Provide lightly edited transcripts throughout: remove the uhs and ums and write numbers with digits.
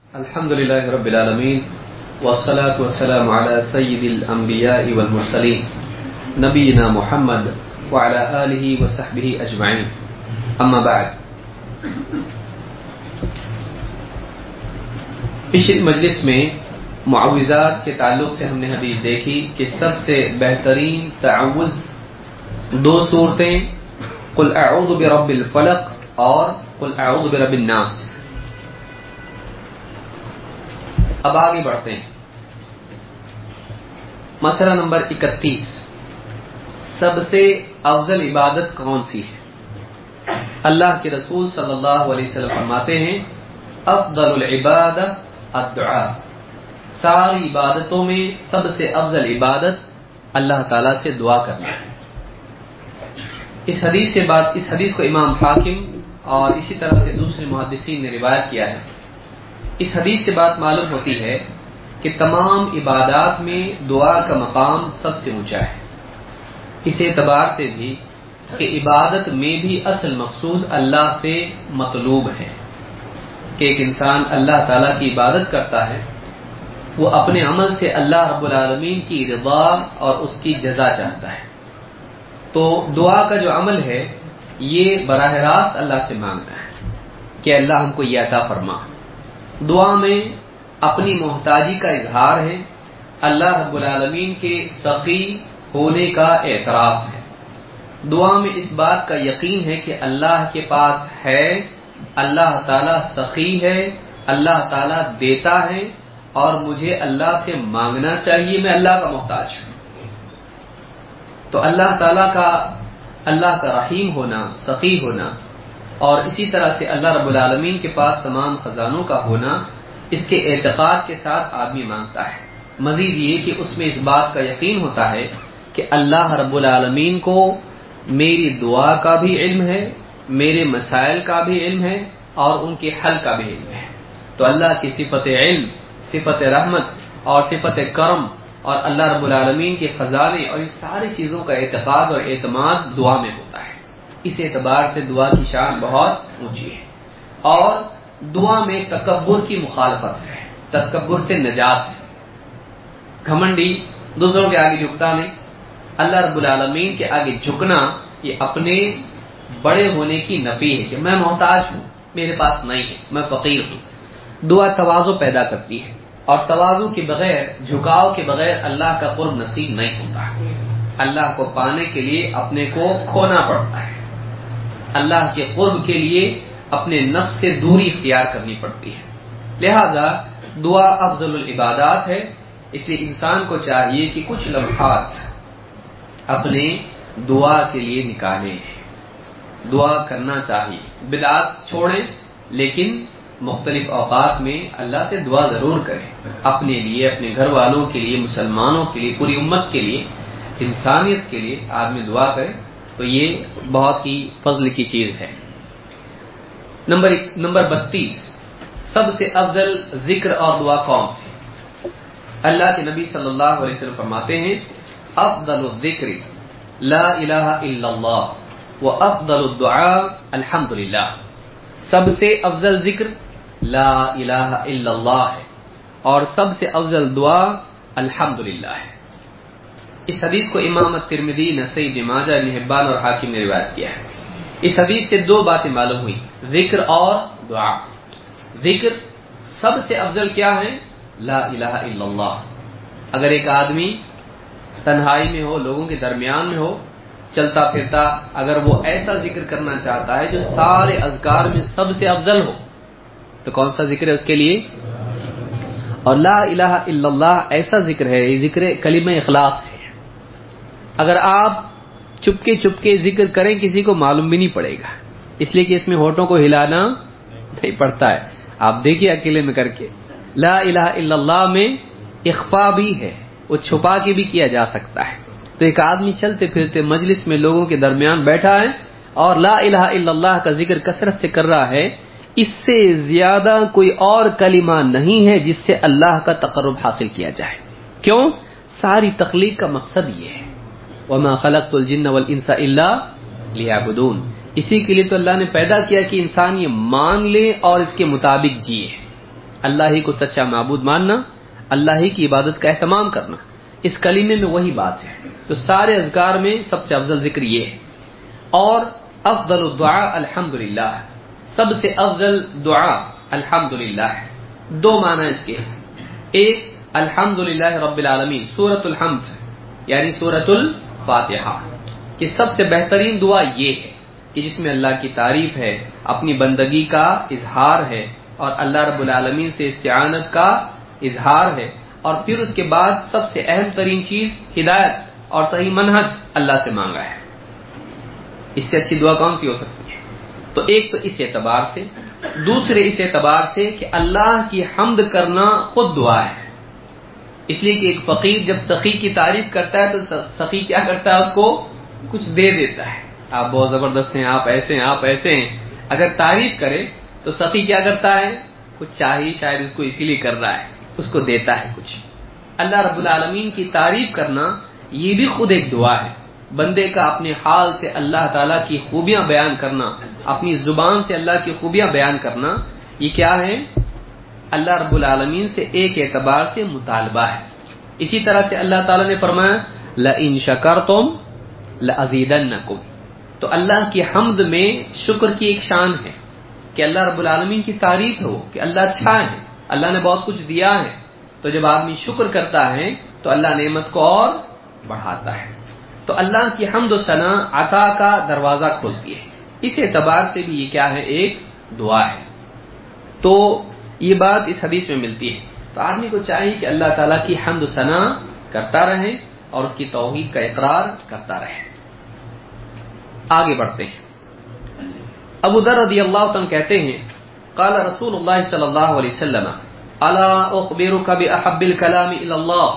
الحمد لله رب العالمين والصلاة والسلام على سيد الأنبياء والمرسلين نبينا محمد وعلى آله وصحبه أجمعين أما بعد. پچھلی مجلس میں معوذات کے تعلق سے ہم نے حدیث دیکھی کہ سب سے بہترین تعوذ دو صورتیں قل اعوذ برب الفلق اور قل اعوذ برب الناس. اب آگے بڑھتے ہیں. مسئلہ نمبر 31، سب سے افضل عبادت کون سی ہے؟ اللہ کے رسول صلی اللہ علیہ وسلم فرماتے ہیں افضل العبادہ الدعاء، ساری عبادتوں میں سب سے افضل عبادت اللہ تعالیٰ سے دعا کرنا ہے. اس حدیث کو امام حاکم اور اسی طرح سے دوسرے محدثین نے روایت کیا ہے. اس حدیث سے بات معلوم ہوتی ہے کہ تمام عبادات میں دعا کا مقام سب سے اونچا ہے. اس اعتبار سے بھی کہ عبادت میں بھی اصل مقصود اللہ سے مطلوب ہے کہ ایک انسان اللہ تعالیٰ کی عبادت کرتا ہے، وہ اپنے عمل سے اللہ رب العالمین کی رضا اور اس کی جزا چاہتا ہے. تو دعا کا جو عمل ہے یہ براہ راست اللہ سے مانگنا ہے کہ اللہ ہم کو یہ عطا فرما. دعا میں اپنی محتاجی کا اظہار ہے، اللہ رب العالمین کے سخی ہونے کا اعتراف ہے. دعا میں اس بات کا یقین ہے کہ اللہ کے پاس ہے، اللہ تعالیٰ سخی ہے، اللہ تعالیٰ دیتا ہے اور مجھے اللہ سے مانگنا چاہیے، میں اللہ کا محتاج ہوں. تو اللہ تعالیٰ کا رحیم ہونا، سخی ہونا اور اسی طرح سے اللہ رب العالمین کے پاس تمام خزانوں کا ہونا، اس کے اعتقاد کے ساتھ آدمی مانگتا ہے. مزید یہ کہ اس میں اس بات کا یقین ہوتا ہے کہ اللہ رب العالمین کو میری دعا کا بھی علم ہے، میرے مسائل کا بھی علم ہے اور ان کے حل کا بھی علم ہے. تو اللہ کی صفت علم، صفت رحمت اور صفت کرم اور اللہ رب العالمین کے خزانے اور ان ساری چیزوں کا اعتقاد اور اعتماد دعا میں ہوتا ہے. اس اعتبار سے دعا کی شان بہت اونچی ہے. اور دعا میں تکبر کی مخالفت ہے، تکبر سے نجات ہے. گھمنڈی دوسروں کے آگے جھکتا نہیں، اللہ رب العالمین کے آگے جھکنا یہ اپنے بڑے ہونے کی نفی ہے کہ میں محتاج ہوں، میرے پاس نہیں ہے، میں فقیر ہوں. دعا تواضع پیدا کرتی ہے اور تواضع کے بغیر، جھکاؤ کے بغیر اللہ کا قرب نصیب نہیں ہوتا. اللہ کو پانے کے لیے اپنے کو کھونا پڑتا ہے، اللہ کے قرب کے لیے اپنے نفس سے دوری اختیار کرنی پڑتی ہے. لہذا دعا افضل العبادات ہے. اس لیے انسان کو چاہیے کہ کچھ لمحات اپنے دعا کے لیے نکالیں، دعا کرنا چاہیے. بدعات چھوڑیں لیکن مختلف اوقات میں اللہ سے دعا ضرور کریں، اپنے لیے، اپنے گھر والوں کے لیے، مسلمانوں کے لیے، پوری امت کے لیے، انسانیت کے لیے آدمی دعا کرے تو یہ بہت ہی فضل کی چیز ہے. نمبر 32، سب سے افضل ذکر اور دعا کون سی؟ اللہ کے نبی صلی اللہ علیہ وسلم فرماتے ہیں افضل الذکر لا الہ الا اللہ وافضل الدعاء الحمدللہ. سب سے افضل ذکر لا الہ الا اللہ ہے اور سب سے افضل دعا الحمدللہ ہے. اس حدیث کو امام الترمذی، نسائی، ابن ماجہ، ابن حبان اور حاکم نے روایت کیا ہے. اس حدیث سے دو باتیں معلوم ہوئی، ذکر اور دعا. ذکر سب سے افضل کیا ہے؟ لا الہ الا اللہ. اگر ایک آدمی تنہائی میں ہو، لوگوں کے درمیان میں ہو، چلتا پھرتا، اگر وہ ایسا ذکر کرنا چاہتا ہے جو سارے اذکار میں سب سے افضل ہو تو کون سا ذکر ہے اس کے لیے؟ اور لا الہ الا اللہ ایسا ذکر ہے، یہ ذکر کلمہ اخلاص ہے. اگر آپ چپکے ذکر کریں کسی کو معلوم بھی نہیں پڑے گا، اس لیے کہ اس میں ہونٹوں کو ہلانا نہیں پڑتا ہے. آپ دیکھیے اکیلے میں کر کے، لا الہ الا اللہ میں اخفا بھی ہے، وہ چھپا کے بھی کیا جا سکتا ہے. تو ایک آدمی چلتے پھرتے مجلس میں لوگوں کے درمیان بیٹھا ہے اور لا الہ الا اللہ کا ذکر کثرت سے کر رہا ہے، اس سے زیادہ کوئی اور کلمہ نہیں ہے جس سے اللہ کا تقرب حاصل کیا جائے. کیوں؟ ساری تخلیق کا مقصد یہ ہے وَمَا خَلَقْتُ الْجِنَّ وَالْإِنسَ إِلَّا لِيَعْبُدُونَ. اسی کے لیے تو اللہ نے پیدا کیا کہ انسان یہ مان لے اور اس کے مطابق جیے. اللہ ہی کو سچا معبود ماننا، اللہ ہی کی عبادت کا اہتمام کرنا، اس کلمے میں وہی بات ہے۔ تو سارے اذکار میں سب سے افضل ذکر یہ ہے۔ اور افضل الدعاء الحمدللہ، سب سے افضل دعا الحمدللہ ہے۔ دو معنی اس کے، ایک الحمدللہ رب العالمین، سورۃ الحمد یعنی سورۃ الفاتحہ، کہ سب سے بہترین دعا یہ ہے کہ جس میں اللہ کی تعریف ہے، اپنی بندگی کا اظہار ہے، اور اللہ رب العالمین سے استعانت کا اظہار ہے، اور پھر اس کے بعد سب سے اہم ترین چیز ہدایت اور صحیح منہج اللہ سے مانگا ہے۔ اس سے اچھی دعا کون سی ہو سکتی ہے؟ تو ایک تو اس اعتبار سے، دوسرے اس اعتبار سے کہ اللہ کی حمد کرنا خود دعا ہے، اس لیے کہ ایک فقیر جب سخی کی تعریف کرتا ہے تو سخی کیا کرتا ہے؟ اس کو کچھ دے دیتا ہے، آپ بہت زبردست ہیں، آپ ایسے ہیں، آپ ایسے ہیں۔ اگر تعریف کرے تو سخی کیا کرتا ہے؟ کچھ چاہیے، شاید اس کو اسی لیے کر رہا ہے، اس کو دیتا ہے کچھ۔ اللہ رب العالمین کی تعریف کرنا یہ بھی خود ایک دعا ہے، بندے کا اپنے حال سے اللہ تعالیٰ کی خوبیاں بیان کرنا، اپنی زبان سے اللہ کی خوبیاں بیان کرنا، یہ کیا ہے؟ اللہ رب العالمین سے ایک اعتبار سے مطالبہ ہے۔ اسی طرح سے اللہ تعالیٰ نے فرمایا لَإِن شَكَرْتُمْ لَأَزِيدَنَّكُمْ، تو اللہ کی حمد میں شکر کی ایک شان ہے کہ اللہ رب العالمین کی تعریف ہو کہ اللہ اچھا ہے، اللہ نے بہت کچھ دیا ہے، تو جب آدمی شکر کرتا ہے تو اللہ نعمت کو اور بڑھاتا ہے۔ تو اللہ کی حمد و ثنا عطا کا دروازہ کھولتی ہے، اس اعتبار سے بھی یہ کیا ہے؟ ایک دعا ہے۔ تو یہ بات اس حدیث میں ملتی ہے، تو آدمی کو چاہیے کہ اللہ تعالیٰ کی حمد و ثنا کرتا رہے اور اس کی توحید کا اقرار کرتا رہے۔ آگے بڑھتے ہیں۔ ابو ذر رضی اللہ عنہ کہتے ہیں قال رسول اللہ صلی اللہ علیہ وسلم الا اخبرک باحب الکلام الی اللہ،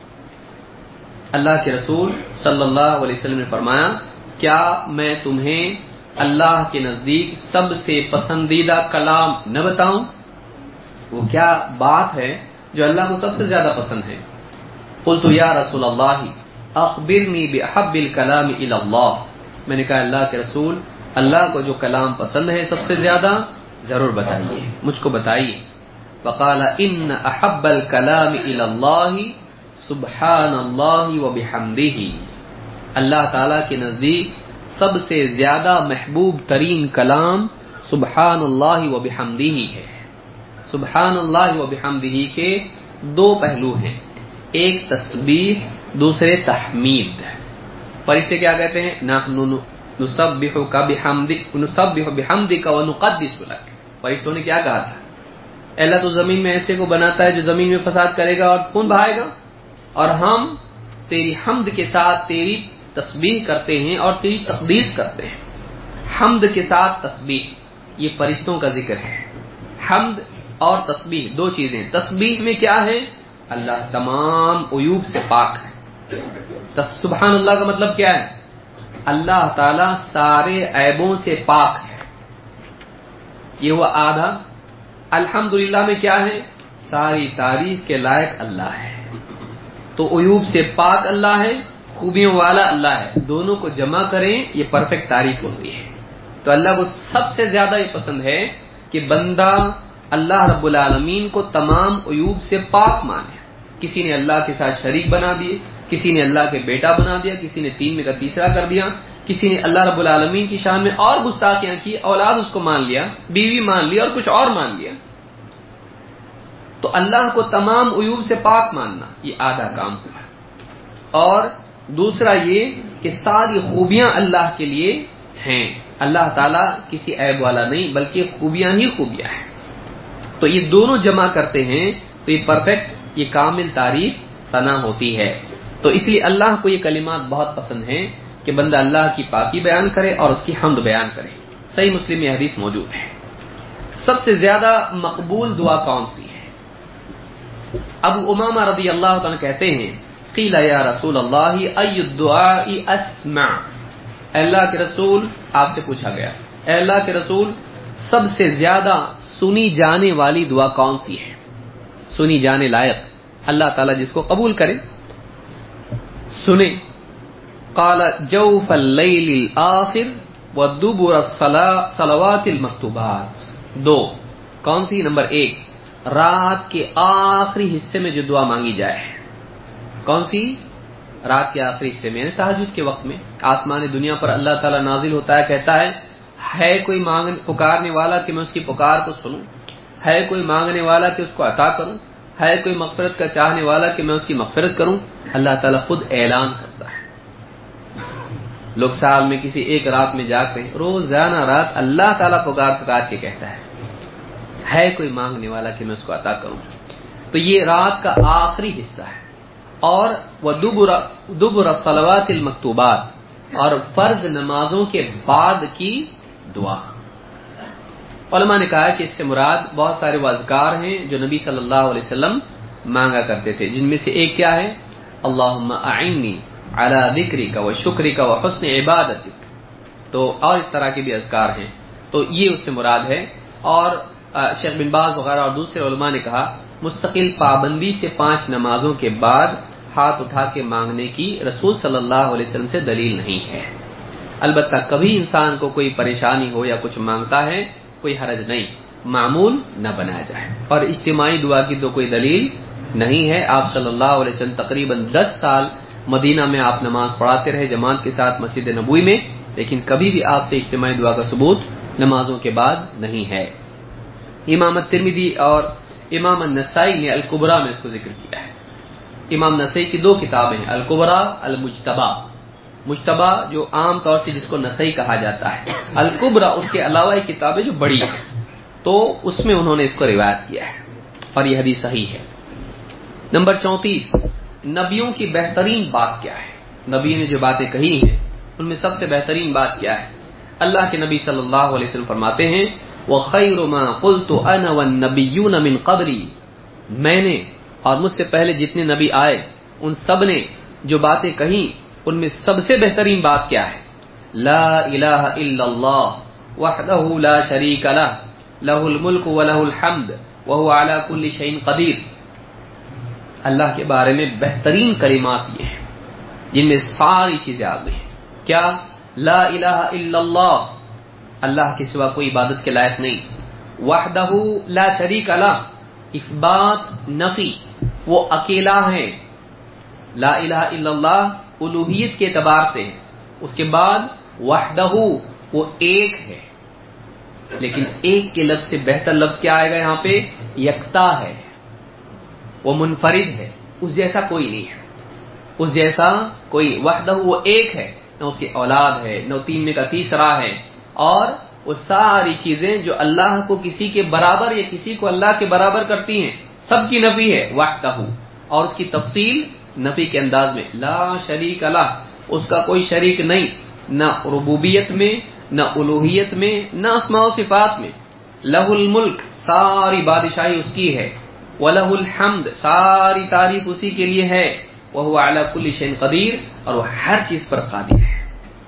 اللہ کے رسول صلی اللہ علیہ وسلم نے فرمایا کیا میں تمہیں اللہ کے نزدیک سب سے پسندیدہ کلام نہ بتاؤں؟ وہ کیا بات ہے جو اللہ کو سب سے زیادہ پسند ہے؟ قلت یا رسول اللہ اخبرنی باحب الکلام الی اللہ، میں نے کہا اللہ کے رسول اللہ کو جو کلام پسند ہے سب سے زیادہ ضرور بتائیے، مجھ کو بتائیے۔ فقال ان احب الکلام الی اللہ سبحان اللہ وبحمدہ، اللہ تعالیٰ کے نزدیک سب سے زیادہ محبوب ترین کلام سبحان اللہ وبحمدہ ہے۔ سبحان اللہ وبحمدہ کے دو پہلو ہیں، ایک تسبیح، دوسرے تحمید۔ فرشتے کیا کہتے ہیں؟ نحن نسبحک بحمدک نسبح بحمدک ونقدس لک، فرشتوں نے کیا کہا تھا؟ اللہ تو زمین میں ایسے کو بناتا ہے جو زمین میں فساد کرے گا اور خون بہائے گا، اور ہم تیری حمد کے ساتھ تیری تسبیح کرتے ہیں اور تیری تقدیس کرتے ہیں۔ حمد کے ساتھ تسبیح، یہ فرشتوں کا ذکر ہے۔ حمد اور تسبیح دو چیزیں، تسبیح میں کیا ہے؟ اللہ تمام عیوب سے پاک ہے۔ سبحان اللہ کا مطلب کیا ہے؟ اللہ تعالی سارے عیبوں سے پاک ہے، یہ ہوا آدھا۔ الحمدللہ میں کیا ہے؟ ساری تعریف کے لائق اللہ ہے، تو عیوب سے پاک اللہ ہے، خوبیوں والا اللہ ہے، دونوں کو جمع کریں یہ پرفیکٹ تعریف ہوتی ہے۔ تو اللہ کو سب سے زیادہ یہ پسند ہے کہ بندہ اللہ رب العالمین کو تمام عیوب سے پاک مانے۔ کسی نے اللہ کے ساتھ شریک بنا دیے، کسی نے اللہ کے بیٹا بنا دیا، کسی نے تین میں کا تیسرا کر دیا، کسی نے اللہ رب العالمین کی شان میں اور گستاخیاں کی، اولاد اس کو مان لیا، بیوی مان لیا اور کچھ اور مان لیا۔ تو اللہ کو تمام عیوب سے پاک ماننا یہ آدھا کام ہوا، اور دوسرا یہ کہ ساری خوبیاں اللہ کے لیے ہیں، اللہ تعالیٰ کسی عیب والا نہیں بلکہ خوبیاں ہی خوبیاں ہیں۔ تو یہ دونوں جمع کرتے ہیں تو یہ پرفیکٹ، یہ کامل تعریف ثنا ہوتی ہے۔ تو اس لیے اللہ کو یہ کلمات بہت پسند ہیں کہ بندہ اللہ کی پاکی بیان کرے اور اس کی حمد بیان کرے۔ صحیح مسلم میں حدیث موجود ہے۔ سب سے زیادہ مقبول دعا کون سی ہے؟ ابو امامہ رضی اللہ عنہ کہتے ہیں قیل یا رسول اللہ ای الدعاء اسمع، اے اللہ کے رسول، آپ سے پوچھا گیا اے اللہ کے رسول سب سے زیادہ سنی جانے والی دعا کون سی ہے؟ سنی جانے لائق، اللہ تعالیٰ جس کو قبول کرے، سنے۔ قال جوف اللیل الآخر ودبر الصلوات المکتوبات، دو کون سی؟ نمبر ایک رات کے آخری حصے میں جو دعا مانگی جائے. کون سی؟ رات کے آخری حصے میں، تہجد کے وقت میں آسمان دنیا پر اللہ تعالیٰ نازل ہوتا ہے، کہتا ہے کوئی پکارنے والا کہ میں اس کی پکار کو سنوں، ہے کوئی مانگنے والا کہ اس کو عطا کروں، ہے کوئی مغفرت کا چاہنے والا کہ میں اس کی مغفرت کروں. اللہ تعالیٰ خود اعلان کرتا ہے. لوگ سال میں کسی ایک رات میں جاگتے ہیں، روزانہ رات اللہ تعالیٰ پکار کے کہتا ہے کوئی مانگنے والا کہ میں اس کو عطا کروں. تو یہ رات کا آخری حصہ ہے. اور وہ دبر الصلوات المکتوبات، اور فرض نمازوں کے بعد کی دعا. علماء نے کہا کہ اس سے مراد بہت سارے اذکار ہیں جو نبی صلی اللہ علیہ وسلم مانگا کرتے تھے، جن میں سے ایک کیا ہے؟ اللہم اعنی علی ذکرک و شکرک و حسن عبادتک. تو اور اس طرح کے بھی اذکار ہیں، تو یہ اس سے مراد ہے. اور شیخ بن باز وغیرہ اور دوسرے علماء نے کہا مستقل پابندی سے 5 نمازوں کے بعد ہاتھ اٹھا کے مانگنے کی رسول صلی اللہ علیہ وسلم سے دلیل نہیں ہے. البتہ کبھی انسان کو کوئی پریشانی ہو یا کچھ مانگتا ہے، کوئی حرج نہیں، معمول نہ بنایا جائے. اور اجتماعی دعا کی تو کوئی دلیل نہیں ہے. آپ صلی اللہ علیہ وسلم تقریباً 10 سال مدینہ میں آپ نماز پڑھاتے رہے جماعت کے ساتھ مسجد نبوی میں، لیکن کبھی بھی آپ سے اجتماعی دعا کا ثبوت نمازوں کے بعد نہیں ہے. امام الترمذی اور امام النسائی نے الکبریٰ میں اس کو ذکر کیا ہے. امام نسائی کی 2 کتابیں ہیں، الکبریٰ، المجتبیٰ. مجتبیٰ جو عام طور سے جس کو نسائی کہا جاتا ہے، الکبریٰ اس کے علاوہ ایک کتاب ہے جو بڑی ہے، تو اس میں انہوں نے اس کو روایت کیا ہے اور یہ حدیث صحیح ہے. نمبر 34، نبیوں کی بہترین بات کیا ہے؟ نبی نے جو باتیں کہی ہیں ان میں سب سے بہترین بات کیا ہے؟ اللہ کے نبی صلی اللہ علیہ وسلم فرماتے ہیں وَخَيْرُ مَا قُلْتُ أَنَا وَالنَّبِيُّونَ مِنْ قَبْلِي، میں نے اور مجھ سے پہلے جتنے نبی آئے ان سب نے جو باتیں کہیں ان میں سب سے بہترین بات کیا ہے؟ لا الہ الا اللہ وحدہ لا شریک لہ لہ الملک ولہ الحمد وہو علی کل شیء قدیر. اللہ کے بارے میں بہترین کلمات یہ ہیں جن میں ساری چیزیں آ گئی ہیں. کیا؟ لا الہ الا اللہ، اللہ کے سوا کوئی عبادت کے لائق نہیں. وحدہ لا شریک لہ، اثبات نفی، وہ اکیلا ہے. لا الہ الا اللہ الوہیت کے اعتبار سے ہے. اس کے بعد وحدہ، وہ ایک ہے، لیکن ایک کے لفظ سے بہتر لفظ کیا آئے گا یہاں پہ؟ یکتا ہے، وہ منفرد ہے، اس جیسا کوئی نہیں ہے. اس جیسا کوئی، وحدہ وہ ایک ہے، نہ اس کی اولاد ہے، نہ تین میں کا تیسرا ہے. اور وہ ساری چیزیں جو اللہ کو کسی کے برابر یا کسی کو اللہ کے برابر کرتی ہیں سب کی نفی ہے وحدہ. اور اس کی تفصیل نفی کے انداز میں لا شریک لہ، اس کا کوئی شریک نہیں، نہ ربوبیت میں، نہ الوہیت میں، نہ اسماء و صفات میں. لہ الملک، ساری بادشاہی اس کی ہے. وَلَهُ الْحَمْدِ، ساری تعریف اسی کے لیے ہے. وَهُوَ عَلَى كُلِّ شَيْءٍ قَدِيرٌ، اور وہ ہر چیز پر قادر ہے.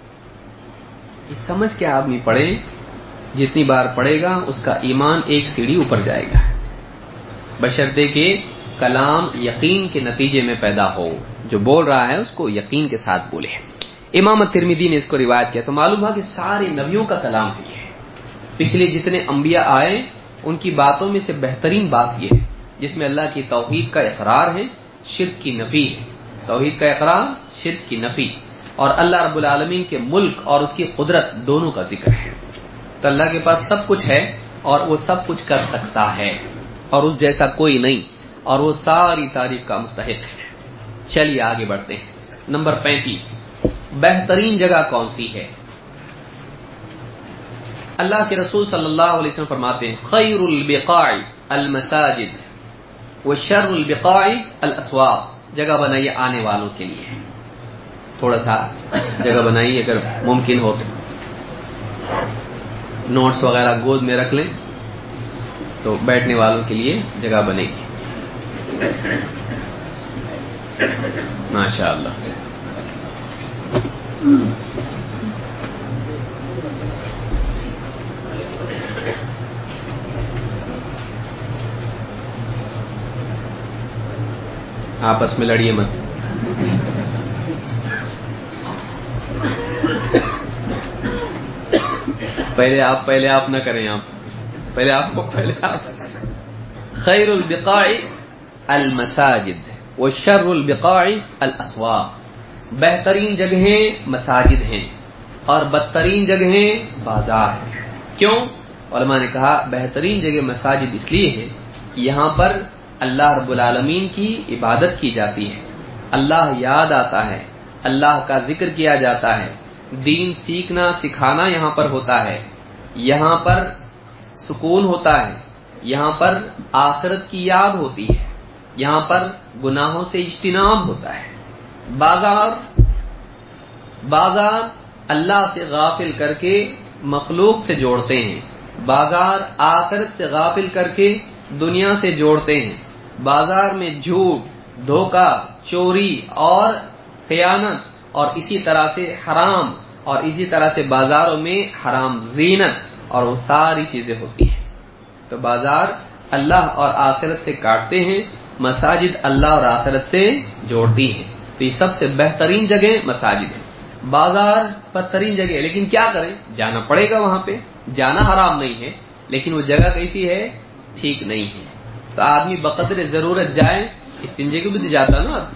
یہ سمجھ کے آدمی پڑھے، جتنی بار پڑھے گا اس کا ایمان ایک سیڑھی اوپر جائے گا، بشرطے کہ کلام یقین کے نتیجے میں پیدا ہو. جو بول رہا ہے اس کو یقین کے ساتھ بولے. امام الترمذی نے اس کو روایت کیا تو معلوم ہوا کہ سارے نبیوں کا کلام یہ ہے. پچھلے جتنے انبیاء آئے ان کی باتوں میں سے بہترین بات یہ ہے جس میں اللہ کی توحید کا اقرار ہے، شرک کی نفی ہے. توحید کا اقرار، شرک کی نفی، اور اللہ رب العالمین کے ملک اور اس کی قدرت دونوں کا ذکر ہے. تو اللہ کے پاس سب کچھ ہے اور وہ سب کچھ کر سکتا ہے اور اس جیسا کوئی نہیں، اور وہ ساری تعریف کا مستحق ہے. چلیے آگے بڑھتے ہیں. نمبر 35، بہترین جگہ کون سی ہے؟ اللہ کے رسول صلی اللہ علیہ وسلم فرماتے ہیں خیر البقاع المساجد وشر البقاع الاسواق. جگہ بنائیے آنے والوں کے لیے، تھوڑا سا جگہ بنائیے اگر ممکن ہو تو. نوٹس وغیرہ گود میں رکھ لیں تو بیٹھنے والوں کے لیے جگہ بنے گی. ماشاء اللہ. آپس میں لڑیے مت. پہلے آپ نہ کریں. آپ پہلے آپ خیر البقاع المساجد وشر البقاع الاسواق، بہترین جگہیں مساجد ہیں اور بدترین جگہیں بازار ہیں۔ کیوں؟ علماء نے کہا بہترین جگہ مساجد اس لیے ہے کہ یہاں پر اللہ رب العالمین کی عبادت کی جاتی ہے، اللہ یاد آتا ہے، اللہ کا ذکر کیا جاتا ہے، دین سیکھنا سکھانا یہاں پر ہوتا ہے، یہاں پر سکون ہوتا ہے، یہاں پر آخرت کی یاد ہوتی ہے، یہاں پر گناہوں سے اجتناب ہوتا ہے۔ بازار اللہ سے غافل کر کے مخلوق سے جوڑتے ہیں، بازار آخرت سے غافل کر کے دنیا سے جوڑتے ہیں، بازار میں جھوٹ، دھوکہ، چوری اور خیانت اور اسی طرح سے حرام، اور اسی طرح سے بازاروں میں حرام زینت اور وہ ساری چیزیں ہوتی ہیں۔ تو بازار اللہ اور آخرت سے کاٹتے ہیں، مساجد اللہ اور آخرت سے جوڑتی ہیں۔ تو یہ سب سے بہترین جگہ مساجد ہے، بازار بدترین جگہ ہے، لیکن کیا کریں، جانا پڑے گا وہاں پہ، جانا حرام نہیں ہے، لیکن وہ جگہ کیسی ہے، ٹھیک نہیں ہے۔ تو آدمی بقدر ضرورت جائے، استنجے کو بھی جاتا نا آدمی،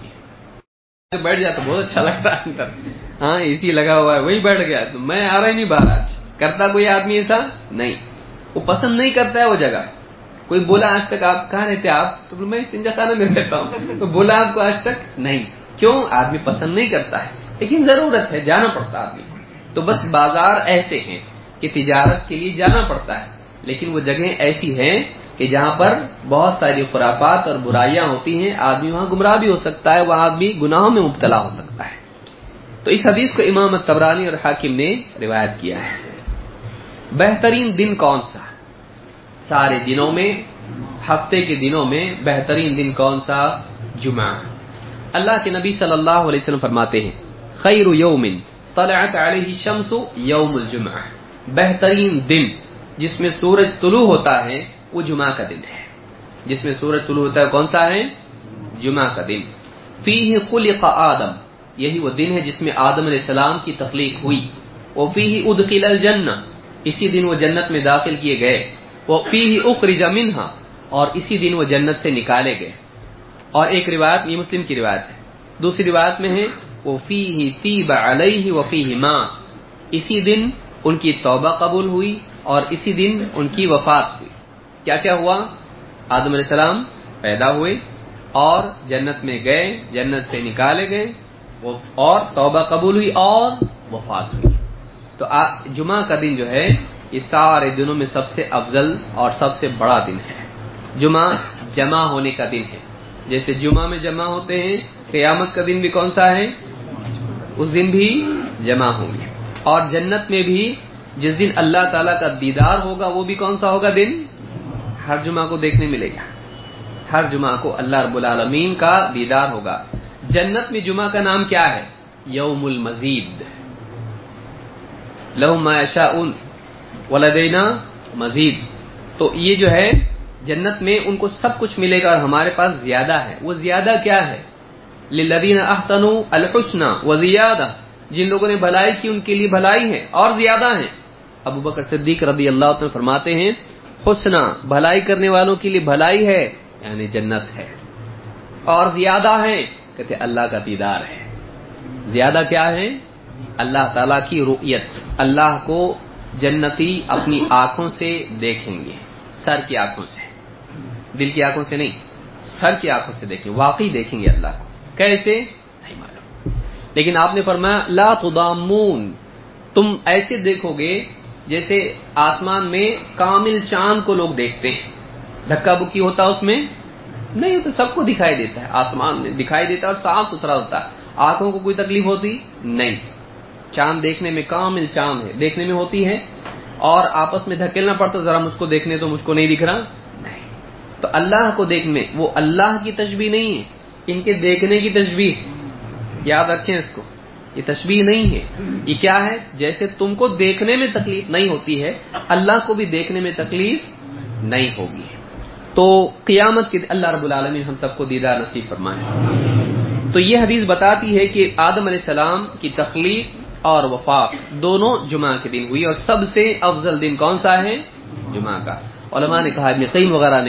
بیٹھ جاتا بہت اچھا لگتا ہے اندر، ہاں اسی لگا ہوا ہے وہی بیٹھ گیا، تو میں آ رہا ہی نہیں باہر، آج کرتا کوئی آدمی ایسا نہیں، وہ پسند نہیں کرتا ہے وہ جگہ۔ کوئی بولا آج تک آپ کہاں رہتے آپ؟ تو میں استنجا خانہ میں رہتا ہوں، تو بولا آپ کو آج تک نہیں، کیوں؟ آدمی پسند نہیں کرتا ہے، لیکن ضرورت ہے، جانا پڑتا آدمی کو۔ تو بس بازار ایسے ہیں کہ تجارت کے لیے جانا پڑتا ہے، لیکن وہ جگہیں ایسی ہیں کہ جہاں پر بہت ساری خرافات اور برائیاں ہوتی ہیں، آدمی وہاں گمراہ بھی ہو سکتا ہے، وہاں آدمی گناہوں میں مبتلا ہو سکتا ہے۔ تو اس حدیث کو امام طبرانی اور حاکم نے روایت کیا ہے۔ بہترین دن کون سا؟ سارے دنوں میں، ہفتے کے دنوں میں بہترین دن کون سا؟ جمعہ۔ اللہ کے نبی صلی اللہ علیہ وسلم فرماتے ہیں خیر یوم طلعت علیہ الشمس یوم الجمعہ، بہترین دن جس میں سورج طلوع ہوتا ہے وہ جمعہ کا دن ہے۔ جس میں سورج طلوع ہوتا ہے کون سا ہے؟ جمعہ کا دن۔ فیہ خلق آدم، یہی وہ دن ہے جس میں آدم علیہ السلام کی تخلیق ہوئی۔ وفیہ ادخل الجنہ، اسی دن وہ جنت میں داخل کیے گئے۔ وفیہ اخرج منہا، اور اسی دن وہ جنت سے نکالے گئے۔ اور ایک روایت، یہ مسلم کی روایت ہے، دوسری روایت میں ہے وفیہ تیب علیہ وفیہ مات، اسی دن ان کی توبہ قبول ہوئی اور اسی دن ان کی وفات ہوئی۔ کیا کیا ہوا؟ آدم علیہ السلام پیدا ہوئے اور جنت میں گئے، جنت سے نکالے گئے اور توبہ قبول ہوئی اور وفات ہوئی۔ تو جمعہ کا دن جو ہے یہ سارے دنوں میں سب سے افضل اور سب سے بڑا دن ہے۔ جمعہ جمع ہونے کا دن ہے، جیسے جمعہ میں جمع ہوتے ہیں، قیامت کا دن بھی کون سا ہے؟ اس دن بھی جمع ہوں گے۔ اور جنت میں بھی جس دن اللہ تعالیٰ کا دیدار ہوگا وہ بھی کون سا ہوگا دن؟ ہر جمعہ کو دیکھنے ملے گا، ہر جمعہ کو اللہ رب العالمین کا دیدار ہوگا۔ جنت میں جمعہ کا نام کیا ہے؟ یوم المزید، لہم ما یشاءون ولدینا مزید۔ تو یہ جو ہے جنت میں ان کو سب کچھ ملے گا اور ہمارے پاس زیادہ ہے۔ وہ زیادہ کیا ہے؟ للذین احسنوا الحسنى وزیادہ، جن لوگوں نے بھلائی کی ان کے لیے بھلائی ہے اور زیادہ ہے۔ ابو بکر صدیق رضی اللہ عنہ فرماتے ہیں حسنہ، بھلائی کرنے والوں کے لیے بھلائی ہے یعنی جنت ہے، اور زیادہ ہے کہتے اللہ کا دیدار ہے۔ زیادہ کیا ہے؟ اللہ تعالیٰ کی رؤیت، اللہ کو جنتی اپنی آنکھوں سے دیکھیں گے، سر کی آنکھوں سے، دل کی آنکھوں سے نہیں، سر کی آنکھوں سے دیکھیں، واقعی دیکھیں گے اللہ کو۔ کیسے؟ نہیں معلوم، لیکن آپ نے فرمایا لا تضامون، تم ایسے دیکھو گے جیسے آسمان میں کامل چاند کو لوگ دیکھتے ہیں، دھکا بکی ہوتا اس میں نہیں ہوتا، سب کو دکھائی دیتا ہے، آسمان میں دکھائی دیتا ہے اور صاف ستھرا ہوتا ہے، آنکھوں کو کوئی تکلیف ہوتی نہیں۔ چاند دیکھنے میں کامل چاند ہے، دیکھنے میں ہوتی ہے، اور آپس میں دھکیلنا پڑتا ذرا مجھ کو دیکھنے تو مجھ کو نہیں دکھ رہا، نہیں۔ تو اللہ کو دیکھنے، وہ اللہ کی تشبیہ نہیں ہے، ان کے دیکھنے کی تشبیہ، یاد رکھیں اس کو، یہ تشبیہ نہیں ہے، یہ کیا ہے؟ جیسے تم کو دیکھنے میں تکلیف نہیں ہوتی ہے، اللہ کو بھی دیکھنے میں تکلیف نہیں ہوگی۔ تو قیامت کے اللہ رب العالمین ہم سب کو دیدار نصیب فرمائے۔ تو یہ حدیث بتاتی ہے کہ آدم علیہ السلام کی تخلیق اور وفات دونوں جمعہ کے دن ہوئی، اور سب سے افضل دن کون سا ہے؟ جمعہ کا۔ علماء نے کہا، ابن قیم وغیرہ نے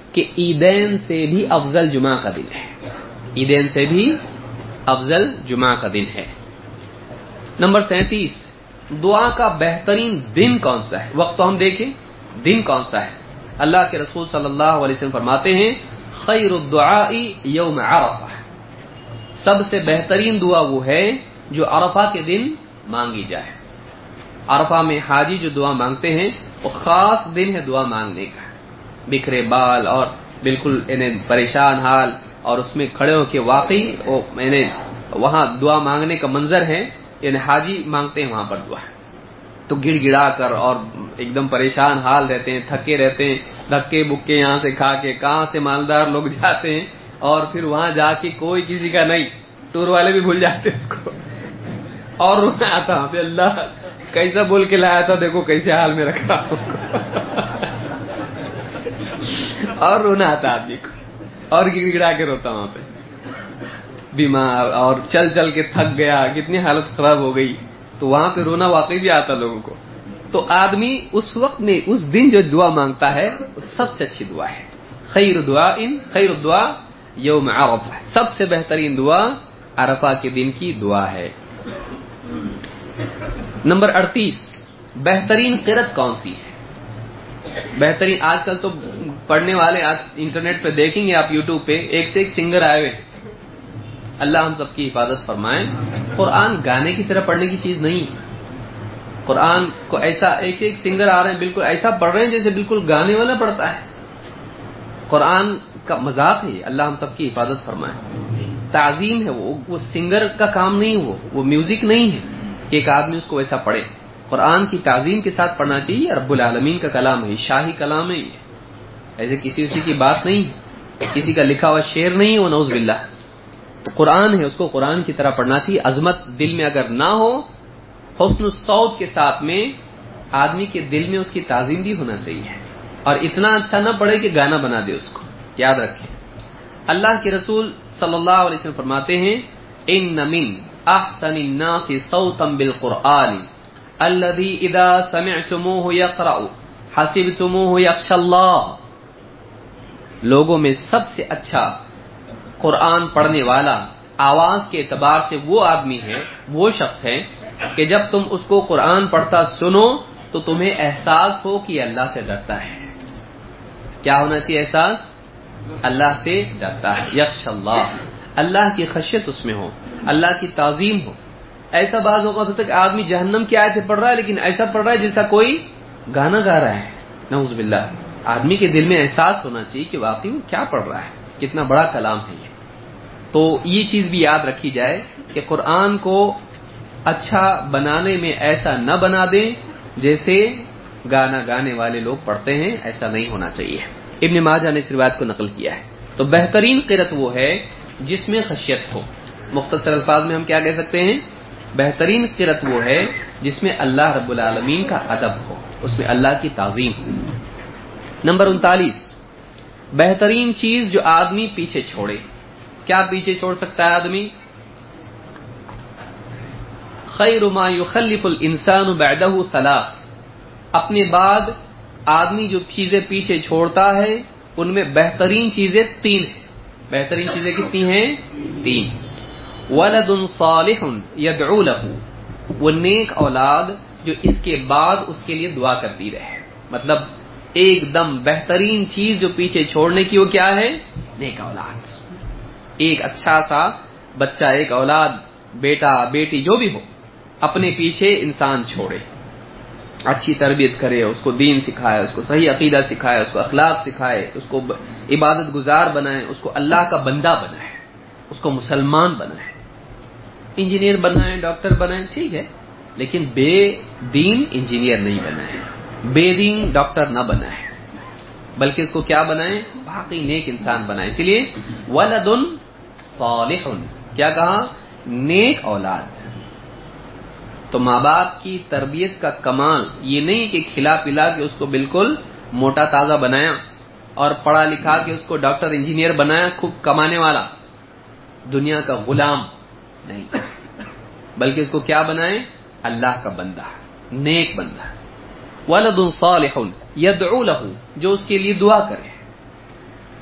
کہ عیدین سے بھی افضل جمعہ کا دن ہے، عیدین سے بھی افضل جمعہ کا دن ہے۔ نمبر 37، دعا کا بہترین دن کون سا ہے؟ وقت تو ہم دیکھیں، دن کون سا ہے؟ اللہ کے رسول صلی اللہ علیہ وسلم فرماتے ہیں خیر الدعاء یوم عرفہ، سب سے بہترین دعا وہ ہے جو عرفہ کے دن مانگی جائے۔ عرفہ میں حاجی جو دعا مانگتے ہیں وہ خاص دن ہے دعا مانگنے کا، بکھرے بال اور بالکل پریشان حال، اور اس میں کھڑے ہو کے واقعی وہاں دعا مانگنے کا منظر ہے، یعنی حاجی مانگتے ہیں وہاں پر دعا، تو گڑ گڑا کر اور ایک دم پریشان حال رہتے ہیں، تھکے رہتے ہیں، دھکے بکے یہاں سے کھا کے کہاں سے مالدار لوگ جاتے ہیں، اور پھر وہاں جا کے کوئی کسی کا نہیں، ٹور والے بھی بھول جاتے اس کو، اور رونا آتا وہاں پہ، اللہ کیسا بول کے لایا تھا، دیکھو کیسے حال میں رکھا اور رونا آتا آدمی کو، اور گڑ گڑا کے روتا وہاں پہ، بیمار اور چل چل کے تھک گیا، کتنی حالت خراب ہو گئی، تو وہاں پہ رونا واقعی بھی آتا لوگوں کو۔ تو آدمی اس وقت میں اس دن جو دعا مانگتا ہے وہ سب سے اچھی دعا ہے، خیر الدعاء یوم عرفہ، سب سے بہترین دعا عرفہ کے دن کی دعا ہے۔ نمبر 38، بہترین قرأت کون سی ہے؟ بہترین، آج کل تو پڑھنے والے آج انٹرنیٹ پہ دیکھیں گے آپ، یوٹیوب پہ ایک سے ایک سنگر آئے ہوئے، اللہ ہم سب کی حفاظت فرمائے۔ قرآن گانے کی طرح پڑھنے کی چیز نہیں، قرآن کو ایسا ایک ایک سنگر آ رہے ہیں بالکل ایسا پڑھ رہے ہیں جیسے بالکل گانے والا پڑھتا ہے، قرآن کا مذاق ہے، اللہ ہم سب کی حفاظت فرمائے۔ تعظیم ہے، وہ سنگر کا کام نہیں، وہ میوزک نہیں ہے کہ ایک آدمی اس کو ویسا پڑھے، قرآن کی تعظیم کے ساتھ پڑھنا چاہیے، رب العالمین کا کلام ہے، شاہی کلام ہے، یہ ایسے کسی کی بات نہیں ہے، کسی کا لکھا ہوا شعر نہیں ہے، وہ نعوذ باللہ، تو قرآن ہے، اس کو قرآن کی طرح پڑھنا چاہیے۔ عظمت دل میں اگر نہ ہو، حسن الصوت کے ساتھ میں آدمی کے دل میں اس کی تعظیم بھی ہونا چاہیے، اور اتنا اچھا نہ پڑھے کہ گانا بنا دے اس کو، یاد رکھیں۔ اللہ کے رسول صلی اللہ علیہ وسلم فرماتے ہیں ان من احسن الناس صوتا بالقرآن الذي اذا سمعتموه يقرأ حسبتموه يخشى الله، لوگوں میں سب سے اچھا قرآن پڑھنے والا آواز کے اعتبار سے وہ آدمی ہے، وہ شخص ہے کہ جب تم اس کو قرآن پڑھتا سنو تو تمہیں احساس ہو کہ اللہ سے ڈرتا ہے۔ کیا ہونا چاہیے احساس؟ اللہ سے ڈرتا ہے، یخش اللہ، اللہ کی خشیت اس میں ہو، اللہ کی تعظیم ہو۔ ایسا بعض اوقات ہوتا ہے کہ آدمی جہنم کی آیتیں پڑھ رہا ہے لیکن ایسا پڑھ رہا ہے جیسا کوئی گانا گا رہا ہے، نعوذ باللہ۔ آدمی کے دل میں احساس ہونا چاہیے کہ واقعی وہ کیا پڑھ رہا ہے، کتنا بڑا کلام ہے یہ۔ تو یہ چیز بھی یاد رکھی جائے کہ قرآن کو اچھا بنانے میں ایسا نہ بنا دیں جیسے گانا گانے والے لوگ پڑھتے ہیں، ایسا نہیں ہونا چاہیے۔ ابن ماجہ نے اس روایت کو نقل کیا ہے۔ تو بہترین قرأت وہ ہے جس میں خشیت ہو، مختصر الفاظ میں ہم کیا کہہ سکتے ہیں؟ بہترین قرأت وہ ہے جس میں اللہ رب العالمین کا ادب ہو، اس میں اللہ کی تعظیم ہو۔ نمبر 39، بہترین چیز جو آدمی پیچھے چھوڑے۔ کیا پیچھے چھوڑ سکتا ہے آدمی؟ خیر ما یخلف الانسان بعدہ ثلاث، اپنے بعد آدمی جو چیزیں پیچھے چھوڑتا ہے ان میں بہترین چیزیں 3 ہیں۔ بہترین چیزیں کتنی ہیں؟ 3۔ ولد صالح یدعو له، وہ نیک اولاد جو اس کے بعد اس کے لیے دعا کرتی رہے، مطلب ایک دم بہترین چیز جو پیچھے چھوڑنے کی وہ کیا ہے؟ نیک اولاد۔ ایک اچھا سا بچہ، ایک اولاد، بیٹا بیٹی جو بھی ہو، اپنے پیچھے انسان چھوڑے، اچھی تربیت کرے، اس کو دین سکھائے، اس کو صحیح عقیدہ سکھائے، اس کو اخلاق سکھائے، اس کو عبادت گزار بنائے، اس کو اللہ کا بندہ بنائے، اس کو مسلمان بنائے۔ انجینئر بنائیں، ڈاکٹر بنائیں، ٹھیک ہے، لیکن بے دین انجینئر نہیں بنائے، بے دین ڈاکٹر نہ بنائے، بلکہ اس کو کیا بنائیں؟ باقی نیک انسان بنائے۔ اسی لیے ولد صالح، کیا کہا؟ نیک اولاد۔ تو ماں باپ کی تربیت کا کمال یہ نہیں کہ کھلا پلا کے اس کو بالکل موٹا تازہ بنایا اور پڑھا لکھا کے اس کو ڈاکٹر انجینئر بنایا، خوب کمانے والا، دنیا کا غلام نہیں، بلکہ اس کو کیا بنائے؟ اللہ کا بندہ، نیک بندہ۔ ولد صالح یدعو له، جو اس کے لیے دعا کرے۔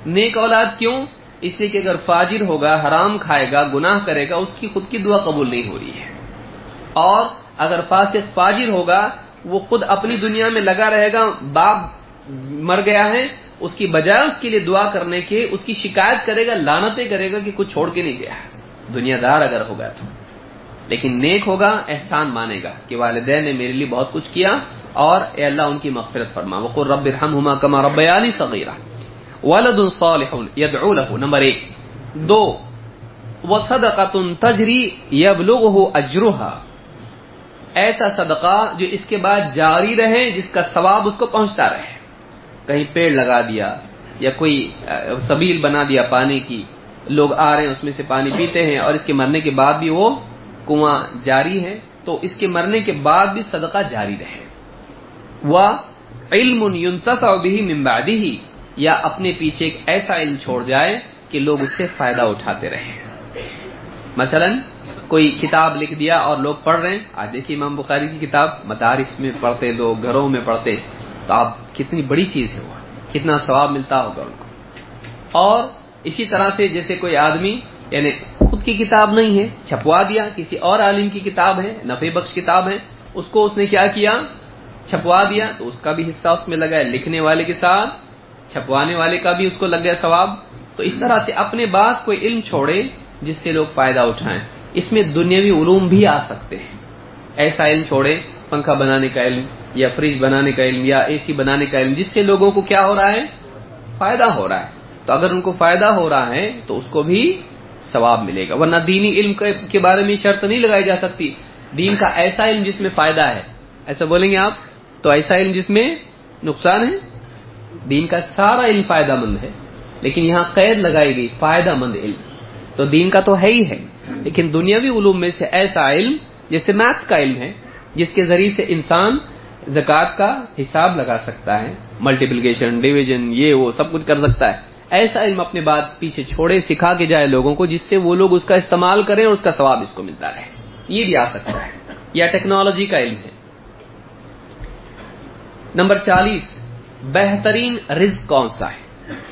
نیک اولاد کیوں؟ اس لیے کہ اگر فاجر ہوگا، حرام کھائے گا، گناہ کرے گا، اس کی خود کی دعا قبول نہیں ہو رہی ہے. اور اگر فاسق فاجر ہوگا، وہ خود اپنی دنیا میں لگا رہے گا، باپ مر گیا ہے، اس کی بجائے اس کے لیے دعا کرنے کے اس کی شکایت کرے گا، لعنتیں کرے گا کہ کچھ چھوڑ کے نہیں گیا ہے، دنیا دار اگر ہوگا تو. لیکن نیک ہوگا، احسان مانے گا کہ والدین نے میرے لیے بہت کچھ کیا اور اے اللہ ان کی مغفرت فرما. وقل رب ارحمهما كما ربياني صغيرا. ولد صالح يدعو له. نمبر 1. 2. وصدقة تجري يبلغه اجرها. ایسا صدقہ جو اس کے بعد جاری رہے، جس کا ثواب اس کو پہنچتا رہے. کہیں پیڑ لگا دیا یا کوئی سبیل بنا دیا پانی کی، لوگ آ رہے ہیں اس میں سے پانی پیتے ہیں اور اس کے مرنے کے بعد بھی وہ کنواں جاری ہے، تو اس کے مرنے کے بعد بھی صدقہ جاری رہے. وعلم ينتفع به من بعده. یا اپنے پیچھے ایک ایسا علم چھوڑ جائے کہ لوگ اس سے فائدہ اٹھاتے رہیں. مثلا کوئی کتاب لکھ دیا اور لوگ پڑھ رہے ہیں. آج دیکھیے امام بخاری کی کتاب مدارس میں پڑھتے لوگ، گھروں میں پڑھتے، تو آپ کتنی بڑی چیز ہے، وہ کتنا ثواب ملتا ہوگا ان کو. اور اسی طرح سے جیسے کوئی آدمی یعنی خود کی کتاب نہیں ہے، چھپوا دیا، کسی اور عالم کی کتاب ہے، نفع بخش کتاب ہے، اس کو اس نے کیا کیا، چھپوا دیا، تو اس کا بھی حصہ اس میں لگا ہے، لکھنے والے کے ساتھ چھپوانے والے کا بھی اس کو لگ گیا ثواب. تو اس طرح سے اپنے بعد کوئی علم چھوڑے جس سے لوگ فائدہ اٹھائیں. اس میں دنیاوی علوم بھی آ سکتے ہیں. ایسا علم چھوڑے، پنکھا بنانے کا علم یا فریج بنانے کا علم یا اے سی بنانے کا علم، جس سے لوگوں کو کیا ہو رہا ہے، فائدہ ہو رہا ہے. تو اگر ان کو فائدہ ہو رہا ہے تو اس کو بھی ثواب ملے گا. ورنہ دینی علم کے بارے میں شرط نہیں لگائی جا سکتی. دین کا ایسا علم جس میں فائدہ ہے، ایسا بولیں گے آپ، تو ایسا علم جس میں نقصان ہے. دین کا سارا علم فائدہ مند ہے، لیکن یہاں قید لگائی گئی فائدہ مند علم. تو دین کا تو ہے ہی ہے، لیکن دنیاوی علوم میں سے ایسا علم جیسے میتھس کا علم ہے، جس کے ذریعے سے انسان زکوٰۃ کا حساب لگا سکتا ہے، ملٹیپلیکیشن، ڈویژن، یہ وہ سب کچھ کر سکتا ہے. ایسا علم اپنے بعد پیچھے چھوڑے، سکھا کے جائے لوگوں کو، جس سے وہ لوگ اس کا استعمال کریں اور اس کا ثواب اس کو ملتا رہے. یہ بھی آ سکتا ہے. یا ٹیکنالوجی کا علم ہے. نمبر 40. بہترین رزق کون سا ہے؟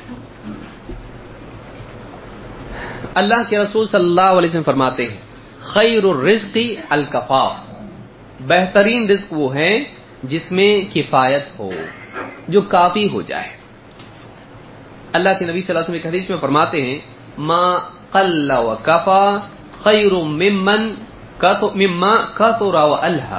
اللہ کے رسول صلی اللہ علیہ وسلم فرماتے ہیں خیر الرزق الکفاف. بہترین رزق وہ ہے جس میں کفایت ہو، جو کافی ہو جائے. اللہ کے نبی صلی اللہ علیہ وسلم ایک حدیث میں فرماتے ہیں ما قل وکفا خیر مما کثر والہا.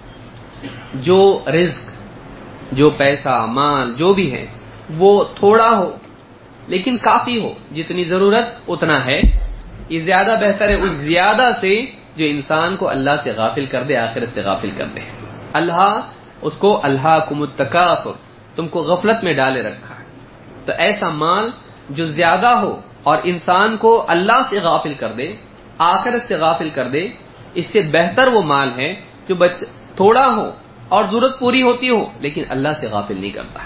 جو رزق، جو پیسہ، مال، جو بھی ہے، وہ تھوڑا ہو لیکن کافی ہو، جتنی ضرورت اتنا ہے، یہ زیادہ بہتر ہے اس زیادہ سے جو انسان کو اللہ سے غافل کر دے، آخرت سے غافل کر دے. اللہ اس کو الہاکم التکاثر، تم کو غفلت میں ڈالے رکھا ہے. تو ایسا مال جو زیادہ ہو اور انسان کو اللہ سے غافل کر دے، آخرت سے غافل کر دے، اس سے بہتر وہ مال ہے جو تھوڑا ہو اور ضرورت پوری ہوتی ہو لیکن اللہ سے غافل نہیں کرتا.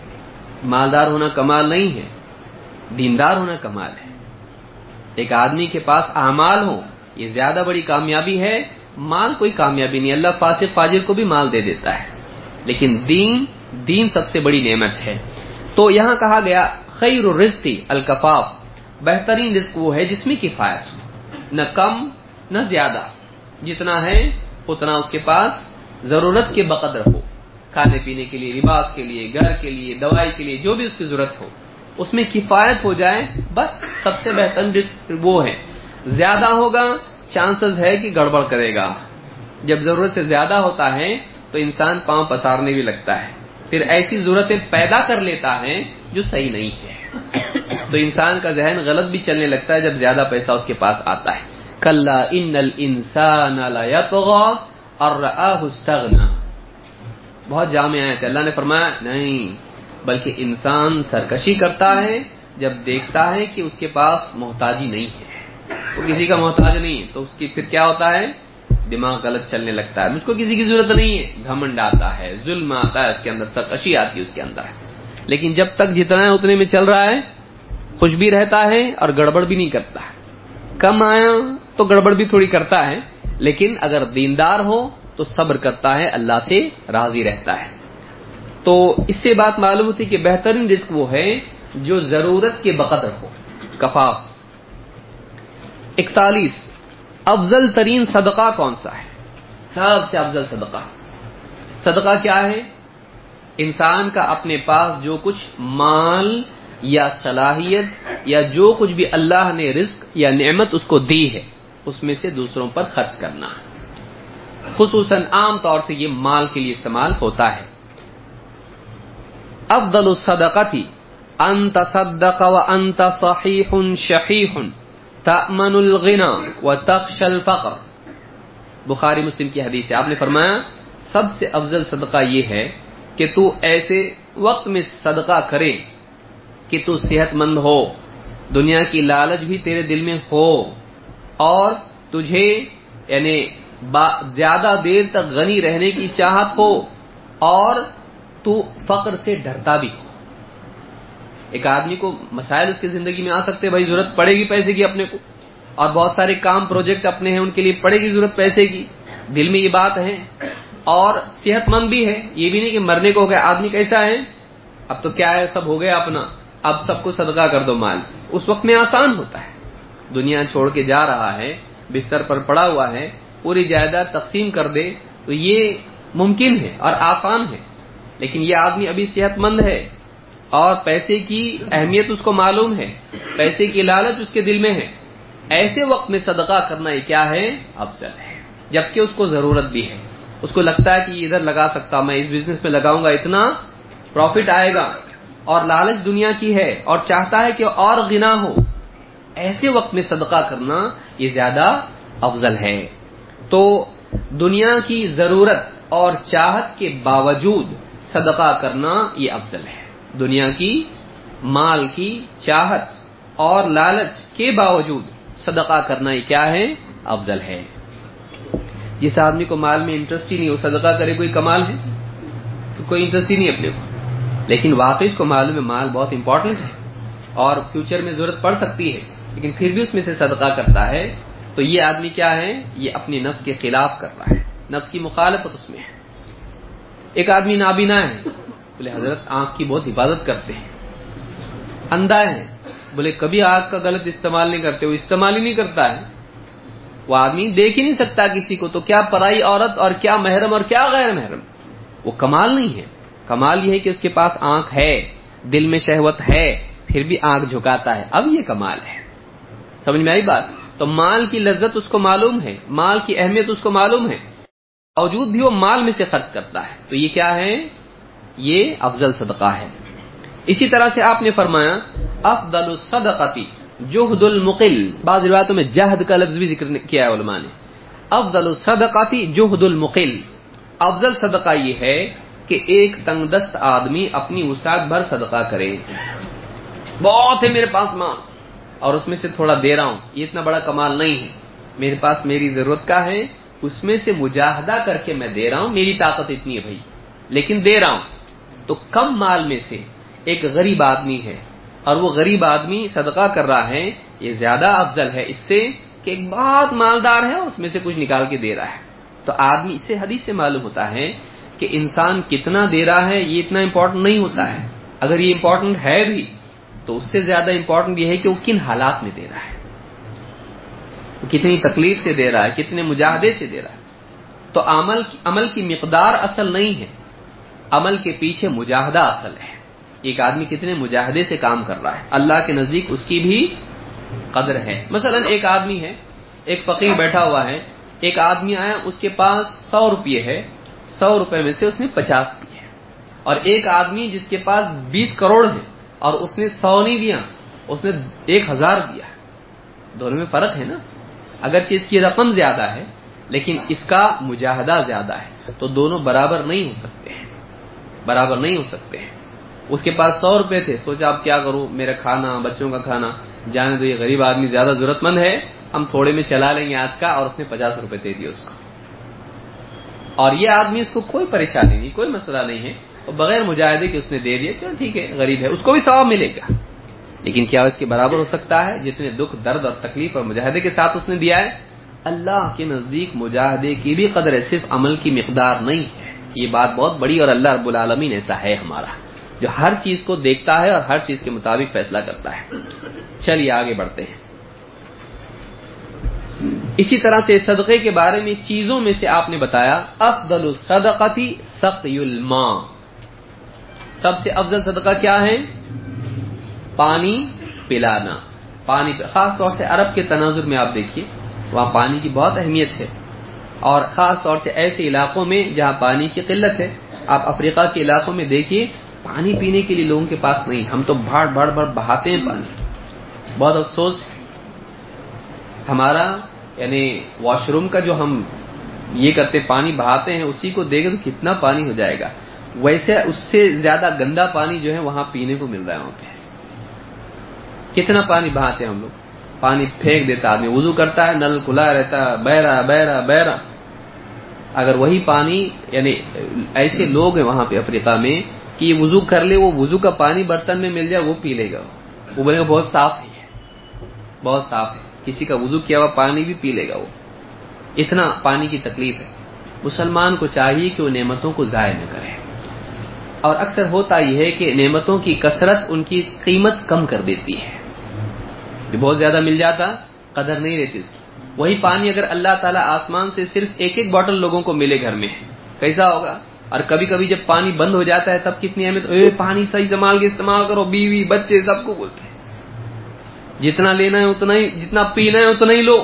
مالدار ہونا کمال نہیں ہے، دیندار ہونا کمال ہے. ایک آدمی کے پاس اعمال ہو، یہ زیادہ بڑی کامیابی ہے. مال کوئی کامیابی نہیں. اللہ فاسق فاجر کو بھی مال دے دیتا ہے، لیکن دین سب سے بڑی نعمت ہے. تو یہاں کہا گیا خیر الرزق الکفاف. بہترین رزق وہ ہے جس میں کفایت ہو، نہ کم نہ زیادہ، جتنا ہے اتنا اس کے پاس ضرورت کے بقدر ہو. کھانے پینے کے لیے، لباس کے لیے، گھر کے لیے، دوائی کے لیے، جو بھی اس کی ضرورت ہو اس میں کفایت ہو جائے، بس سب سے بہترین رزق وہ ہے. زیادہ ہوگا چانسز ہے کہ گڑبڑ کرے گا. جب ضرورت سے زیادہ ہوتا ہے تو انسان پاؤں پسارنے بھی لگتا ہے، پھر ایسی ضرورتیں پیدا کر لیتا ہے جو صحیح نہیں ہے. تو انسان کا ذہن غلط بھی چلنے لگتا ہے جب زیادہ پیسہ اس کے پاس آتا ہے. کلا ان الانسان لیطغی ان رآہ استغنی. بہت جامع آیت ہے. اللہ نے فرمایا نہیں، بلکہ انسان سرکشی کرتا ہے جب دیکھتا ہے کہ اس کے پاس محتاجی نہیں ہے، وہ کسی کا محتاج نہیں ہے. تو اس کی پھر کیا ہوتا ہے، دماغ غلط چلنے لگتا ہے. مجھ کو کسی کی ضرورت نہیں ہے، گھمنڈ آتا ہے، ظلم آتا ہے اس کے اندر، سرکشی آتی ہے اس کے اندر. لیکن جب تک جتنا ہے اتنے میں چل رہا ہے، خوش بھی رہتا ہے اور گڑبڑ بھی نہیں کرتا ہے. کم آیا تو گڑبڑ بھی تھوڑی کرتا ہے، لیکن اگر دیندار ہو تو صبر کرتا ہے، اللہ سے راضی رہتا ہے. تو اس سے بات معلوم ہوتی کہ بہترین رزق وہ ہے جو ضرورت کے بقدر ہو. کفاف. 41 افضل ترین صدقہ کون سا ہے؟ سب سے افضل صدقہ کیا ہے؟ انسان کا اپنے پاس جو کچھ مال یا صلاحیت یا جو کچھ بھی اللہ نے رزق یا نعمت اس کو دی ہے اس میں سے دوسروں پر خرچ کرنا ہے. خصوصاً عام طور سے یہ مال کے لیے استعمال ہوتا ہے. افضل الصدقۃ ان تصدق وانت صحیح شحیح تأمن الغنى وتخشى الفقر. بخاری مسلم کی حدیث ہے. آپ نے فرمایا سب سے افضل صدقہ یہ ہے کہ تو ایسے وقت میں صدقہ کرے کہ تو صحت مند ہو, دنیا کی لالچ بھی تیرے دل میں ہو, اور تجھے یعنی زیادہ دیر تک غنی رہنے کی چاہت ہو, اور تو فقر سے ڈرتا بھی ہو. ایک آدمی کو مسائل اس کی زندگی میں آ سکتے, بھائی ضرورت پڑے گی پیسے کی اپنے کو, اور بہت سارے کام پروجیکٹ اپنے ہیں ان کے لیے پڑے گی ضرورت پیسے کی, دل میں یہ بات ہے, اور صحت مند بھی ہے. یہ بھی نہیں کہ مرنے کو ہو گیا. آدمی کیسا ہے, اب تو کیا ہے, سب ہو گیا اپنا, اب سب کو صدقہ کر دو مال. اس وقت میں آسان ہوتا ہے, دنیا چھوڑ کے جا رہا ہے, بستر پر پڑا ہوا ہے, پوری جائیداد تقسیم کر دے تو یہ ممکن ہے اور آسان ہے. لیکن یہ آدمی ابھی صحت مند ہے اور پیسے کی اہمیت اس کو معلوم ہے, پیسے کی لالچ اس کے دل میں ہے. ایسے وقت میں صدقہ کرنا یہ کیا ہے, افضل ہے, جبکہ اس کو ضرورت بھی ہے. اس کو لگتا ہے کہ ادھر لگا سکتا, میں اس بزنس میں لگاؤں گا اتنا پروفٹ آئے گا, اور لالچ دنیا کی ہے اور چاہتا ہے کہ اور غنا ہو. ایسے وقت میں صدقہ کرنا یہ زیادہ افضل ہے. تو دنیا کی ضرورت اور چاہت کے باوجود صدقہ کرنا یہ افضل ہے. دنیا کی مال کی چاہت اور لالچ کے باوجود صدقہ کرنا یہ کیا ہے, افضل ہے. جس آدمی کو مال میں انٹرسٹ ہی نہیں, وہ صدقہ کرے کوئی کمال ہے؟ کوئی انٹرسٹ ہی نہیں اپنے کو, لیکن واقعی اس کو معلوم ہے مال بہت امپورٹنٹ ہے اور فیوچر میں ضرورت پڑ سکتی ہے, لیکن پھر بھی اس میں سے صدقہ کرتا ہے. تو یہ آدمی کیا ہے, یہ اپنے نفس کے خلاف کر رہا ہے, نفس کی مخالفت اس میں ہے. ایک آدمی نابینا ہے, بولے حضرت آنکھ کی بہت حفاظت کرتے ہیں. اندھا ہے, بولے کبھی آنکھ کا غلط استعمال نہیں کرتے, وہ استعمال ہی نہیں کرتا ہے. وہ آدمی دیکھ ہی نہیں سکتا کسی کو, تو کیا پرائی عورت اور کیا محرم اور کیا غیر محرم. وہ کمال نہیں ہے. کمال یہ ہے کہ اس کے پاس آنکھ ہے, دل میں شہوت ہے, پھر بھی آنکھ جھکاتا ہے, اب یہ کمال ہے. سمجھ میں آئی بات؟ تو مال کی لذت اس کو معلوم ہے, مال کی اہمیت اس کو معلوم ہے, باوجود بھی وہ مال میں سے خرچ کرتا ہے. تو یہ کیا ہے, یہ افضل صدقہ ہے. اسی طرح سے آپ نے فرمایا افضل الصدقۃ جہد المقل. بعض روایتوں میں جہد کا لفظ بھی ذکر کیا ہے علماء نے. افضل الصدقۃ جہد المقل. افضل صدقہ یہ ہے کہ ایک تنگ دست آدمی اپنی وسعت بھر صدقہ کرے. بہت ہے میرے پاس مال اور اس میں سے تھوڑا دے رہا ہوں, یہ اتنا بڑا کمال نہیں ہے. میرے پاس میری ضرورت کا ہے, اس میں سے مجاہدہ کر کے میں دے رہا ہوں, میری طاقت اتنی ہے بھائی, لیکن دے رہا ہوں. تو کم مال میں سے ایک غریب آدمی ہے اور وہ غریب آدمی صدقہ کر رہا ہے, یہ زیادہ افضل ہے اس سے کہ ایک بہت مالدار ہے اور اس میں سے کچھ نکال کے دے رہا ہے. تو آدمی اس سے حدیث سے معلوم ہوتا ہے کہ انسان کتنا دے رہا ہے یہ اتنا امپورٹنٹ نہیں ہوتا ہے. اگر یہ امپورٹنٹ ہے بھی تو اس سے زیادہ امپورٹنٹ یہ ہے کہ وہ کن حالات میں دے رہا ہے, کتنی تکلیف سے دے رہا ہے, کتنے مجاہدے سے دے رہا ہے. تو عمل کی مقدار اصل نہیں ہے, عمل کے پیچھے مجاہدہ اصل ہے. ایک آدمی کتنے مجاہدے سے کام کر رہا ہے, اللہ کے نزدیک اس کی بھی قدر ہے. مثلا ایک آدمی ہے, ایک فقیر بیٹھا ہوا ہے, ایک آدمی آیا, اس کے پاس 100 روپے ہے, 100 روپے میں سے اس نے 50 دیے. اور ایک آدمی جس کے پاس 20 کروڑ ہے اور اس نے 100 نہیں دیا, اس نے 1000 دیا. دونوں میں فرق ہے نا. اگرچہ اس کی رقم زیادہ ہے لیکن اس کا مجاہدہ زیادہ ہے, تو دونوں برابر نہیں ہو سکتے ہیں, برابر نہیں ہو سکتے ہیں. اس کے پاس 100 روپے تھے, سوچا اب کیا کروں, میرا کھانا, بچوں کا کھانا, جانے دو, یہ غریب آدمی زیادہ ضرورت مند ہے, ہم تھوڑے میں چلا لیں گے آج کا, اور اس نے 50 روپے دے دیے اس کو. اور یہ آدمی, اس کو کوئی پریشانی نہیں, کوئی مسئلہ نہیں ہے, اور بغیر مجاہدے کے اس نے دے دیا, چلو ٹھیک ہے غریب ہے, اس کو بھی ثواب ملے گا. لیکن کیا اس کے برابر ہو سکتا ہے جتنے دکھ, درد اور تکلیف اور مجاہدے کے ساتھ اس نے دیا ہے؟ اللہ کے نزدیک مجاہدے کی بھی قدر ہے, صرف عمل کی مقدار نہیں ہے. یہ بات بہت بڑی, اور اللہ رب العالمین ایسا ہے ہمارا. جو ہر چیز کو دیکھتا ہے اور ہر چیز کے مطابق فیصلہ کرتا ہے. چلیے آگے بڑھتے ہیں. اسی طرح سے صدقے کے بارے میں چیزوں میں سے آپ نے بتایا افضل الصدقۃ سقی الماء. سب سے افضل صدقہ کیا ہے؟ پانی پلانا. پانی، خاص طور سے عرب کے تناظر میں آپ دیکھیے وہاں پانی کی بہت اہمیت ہے، اور خاص طور سے ایسے علاقوں میں جہاں پانی کی قلت ہے. آپ افریقہ کے علاقوں میں دیکھیے پانی پینے کے لیے لوگوں کے پاس نہیں. ہم تو بھاڑ بہاتے ہیں پانی. بہت افسوس ہے ہمارا، یعنی واش روم کا جو ہم یہ کرتے پانی بہاتے ہیں اسی کو دیکھ تو کتنا پانی ہو جائے گا، ویسے اس سے زیادہ گندا پانی جو ہے وہاں پینے کو مل رہا ہے. وہاں پہ کتنا پانی بہاتے ہیں ہم لوگ، پانی پھینک دیتا آدمی، وضو کرتا ہے نل کھلا رہتا بہ رہا. اگر وہی پانی، یعنی ایسے لوگ ہیں وہاں پہ افریقہ میں کہ یہ وضو کر لے، وہ وضو کا پانی برتن میں مل جائے وہ پی لے گا، وہ بولے گا بہت صاف ہے، بہت صاف ہے. کسی کا وضو کیا ہوا پانی بھی پی لے گا وہ. اتنا پانی کی تکلیف ہے. مسلمان کو چاہیے کہ وہ نعمتوں کو ضائع نہ کرے، اور اکثر ہوتا یہ ہے کہ نعمتوں کی کثرت ان کی قیمت کم کر دیتی ہے. بہت زیادہ مل جاتا قدر نہیں رہتی اس کی. وہی پانی اگر اللہ تعالیٰ آسمان سے صرف ایک باٹل لوگوں کو ملے گھر میں کیسا ہوگا؟ اور کبھی کبھی جب پانی بند ہو جاتا ہے تب کتنی اہمیت، پانی صحیح سنبھال کے استعمال کرو، بیوی بچے سب کو بولتے ہیں جتنا لینا ہے اتنا ہی، جتنا پینا ہے اتنا ہی لو.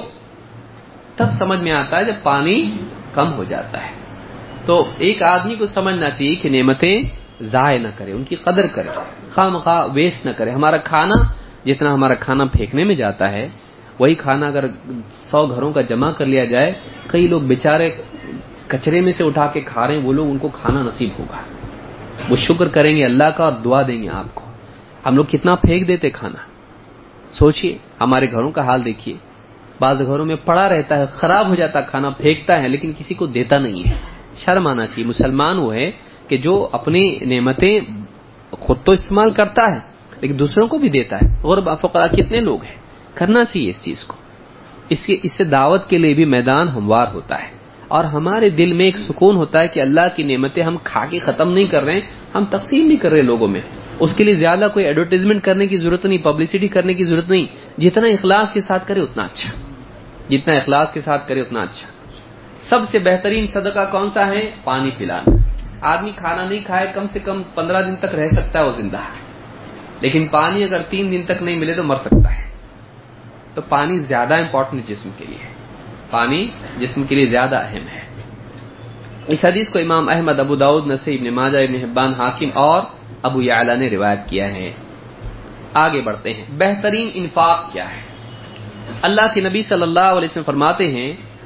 تب سمجھ میں آتا ہے جب پانی کم ہو جاتا ہے. تو ایک آدمی کو سمجھنا چاہیے کہ نعمتیں ضائع نہ کرے، ان کی قدر کرے، خواہ مخواہ ویسٹ نہ کرے. ہمارا کھانا، جتنا ہمارا کھانا پھینکنے میں جاتا ہے وہی کھانا اگر 100 گھروں کا جمع کر لیا جائے، کئی لوگ بیچارے کچرے میں سے اٹھا کے کھا رہے ہیں، وہ لوگ ان کو کھانا نصیب ہوگا، وہ شکر کریں گے اللہ کا اور دعا دیں گے آپ کو. ہم لوگ کتنا پھینک دیتے کھانا. سوچئے ہمارے گھروں کا حال دیکھیے، بعض گھروں میں پڑا رہتا ہے، خراب ہو جاتا کھانا، پھینکتا ہے لیکن کسی کو دیتا نہیں ہے. شرم آنا چاہیے. مسلمان وہ ہے کہ جو اپنی نعمتیں خود تو استعمال کرتا ہے لیکن دوسروں کو بھی دیتا ہے. غربا فقراء کتنے لوگ ہیں، کرنا چاہیے اس چیز کو. اس سے دعوت کے لیے بھی میدان ہموار ہوتا ہے، اور ہمارے دل میں ایک سکون ہوتا ہے کہ اللہ کی نعمتیں ہم کھا کے ختم نہیں کر رہے ہیں، ہم تقسیم نہیں کر رہے لوگوں میں. اس کے لیے زیادہ کوئی ایڈورٹائزمنٹ کرنے کی ضرورت نہیں، پبلسٹی کرنے کی ضرورت نہیں. جتنا اخلاص کے ساتھ کرے اتنا اچھا، جتنا اخلاص کے ساتھ کرے اتنا اچھا. سب سے بہترین صدقہ کون سا ہے؟ پانی پلانا. آدمی کھانا نہیں کھائے کم سے کم 15 دن تک رہ سکتا ہے وہ زندہ ہے، لیکن پانی اگر 3 دن تک نہیں ملے تو مر سکتا ہے. تو پانی زیادہ امپورٹنٹ جسم کے لیے، پانی جسم کے لیے زیادہ اہم ہے. اس حدیث کو امام احمد، ابو داؤد، نسائی، ابن ماجہ، ابن حبان، حاکم اور ابو یعلا نے روایت کیا ہے. آگے بڑھتے ہیں. بہترین انفاق کیا ہے؟ اللہ کے نبی صلی اللہ علیہ وسلم فرماتے ہیں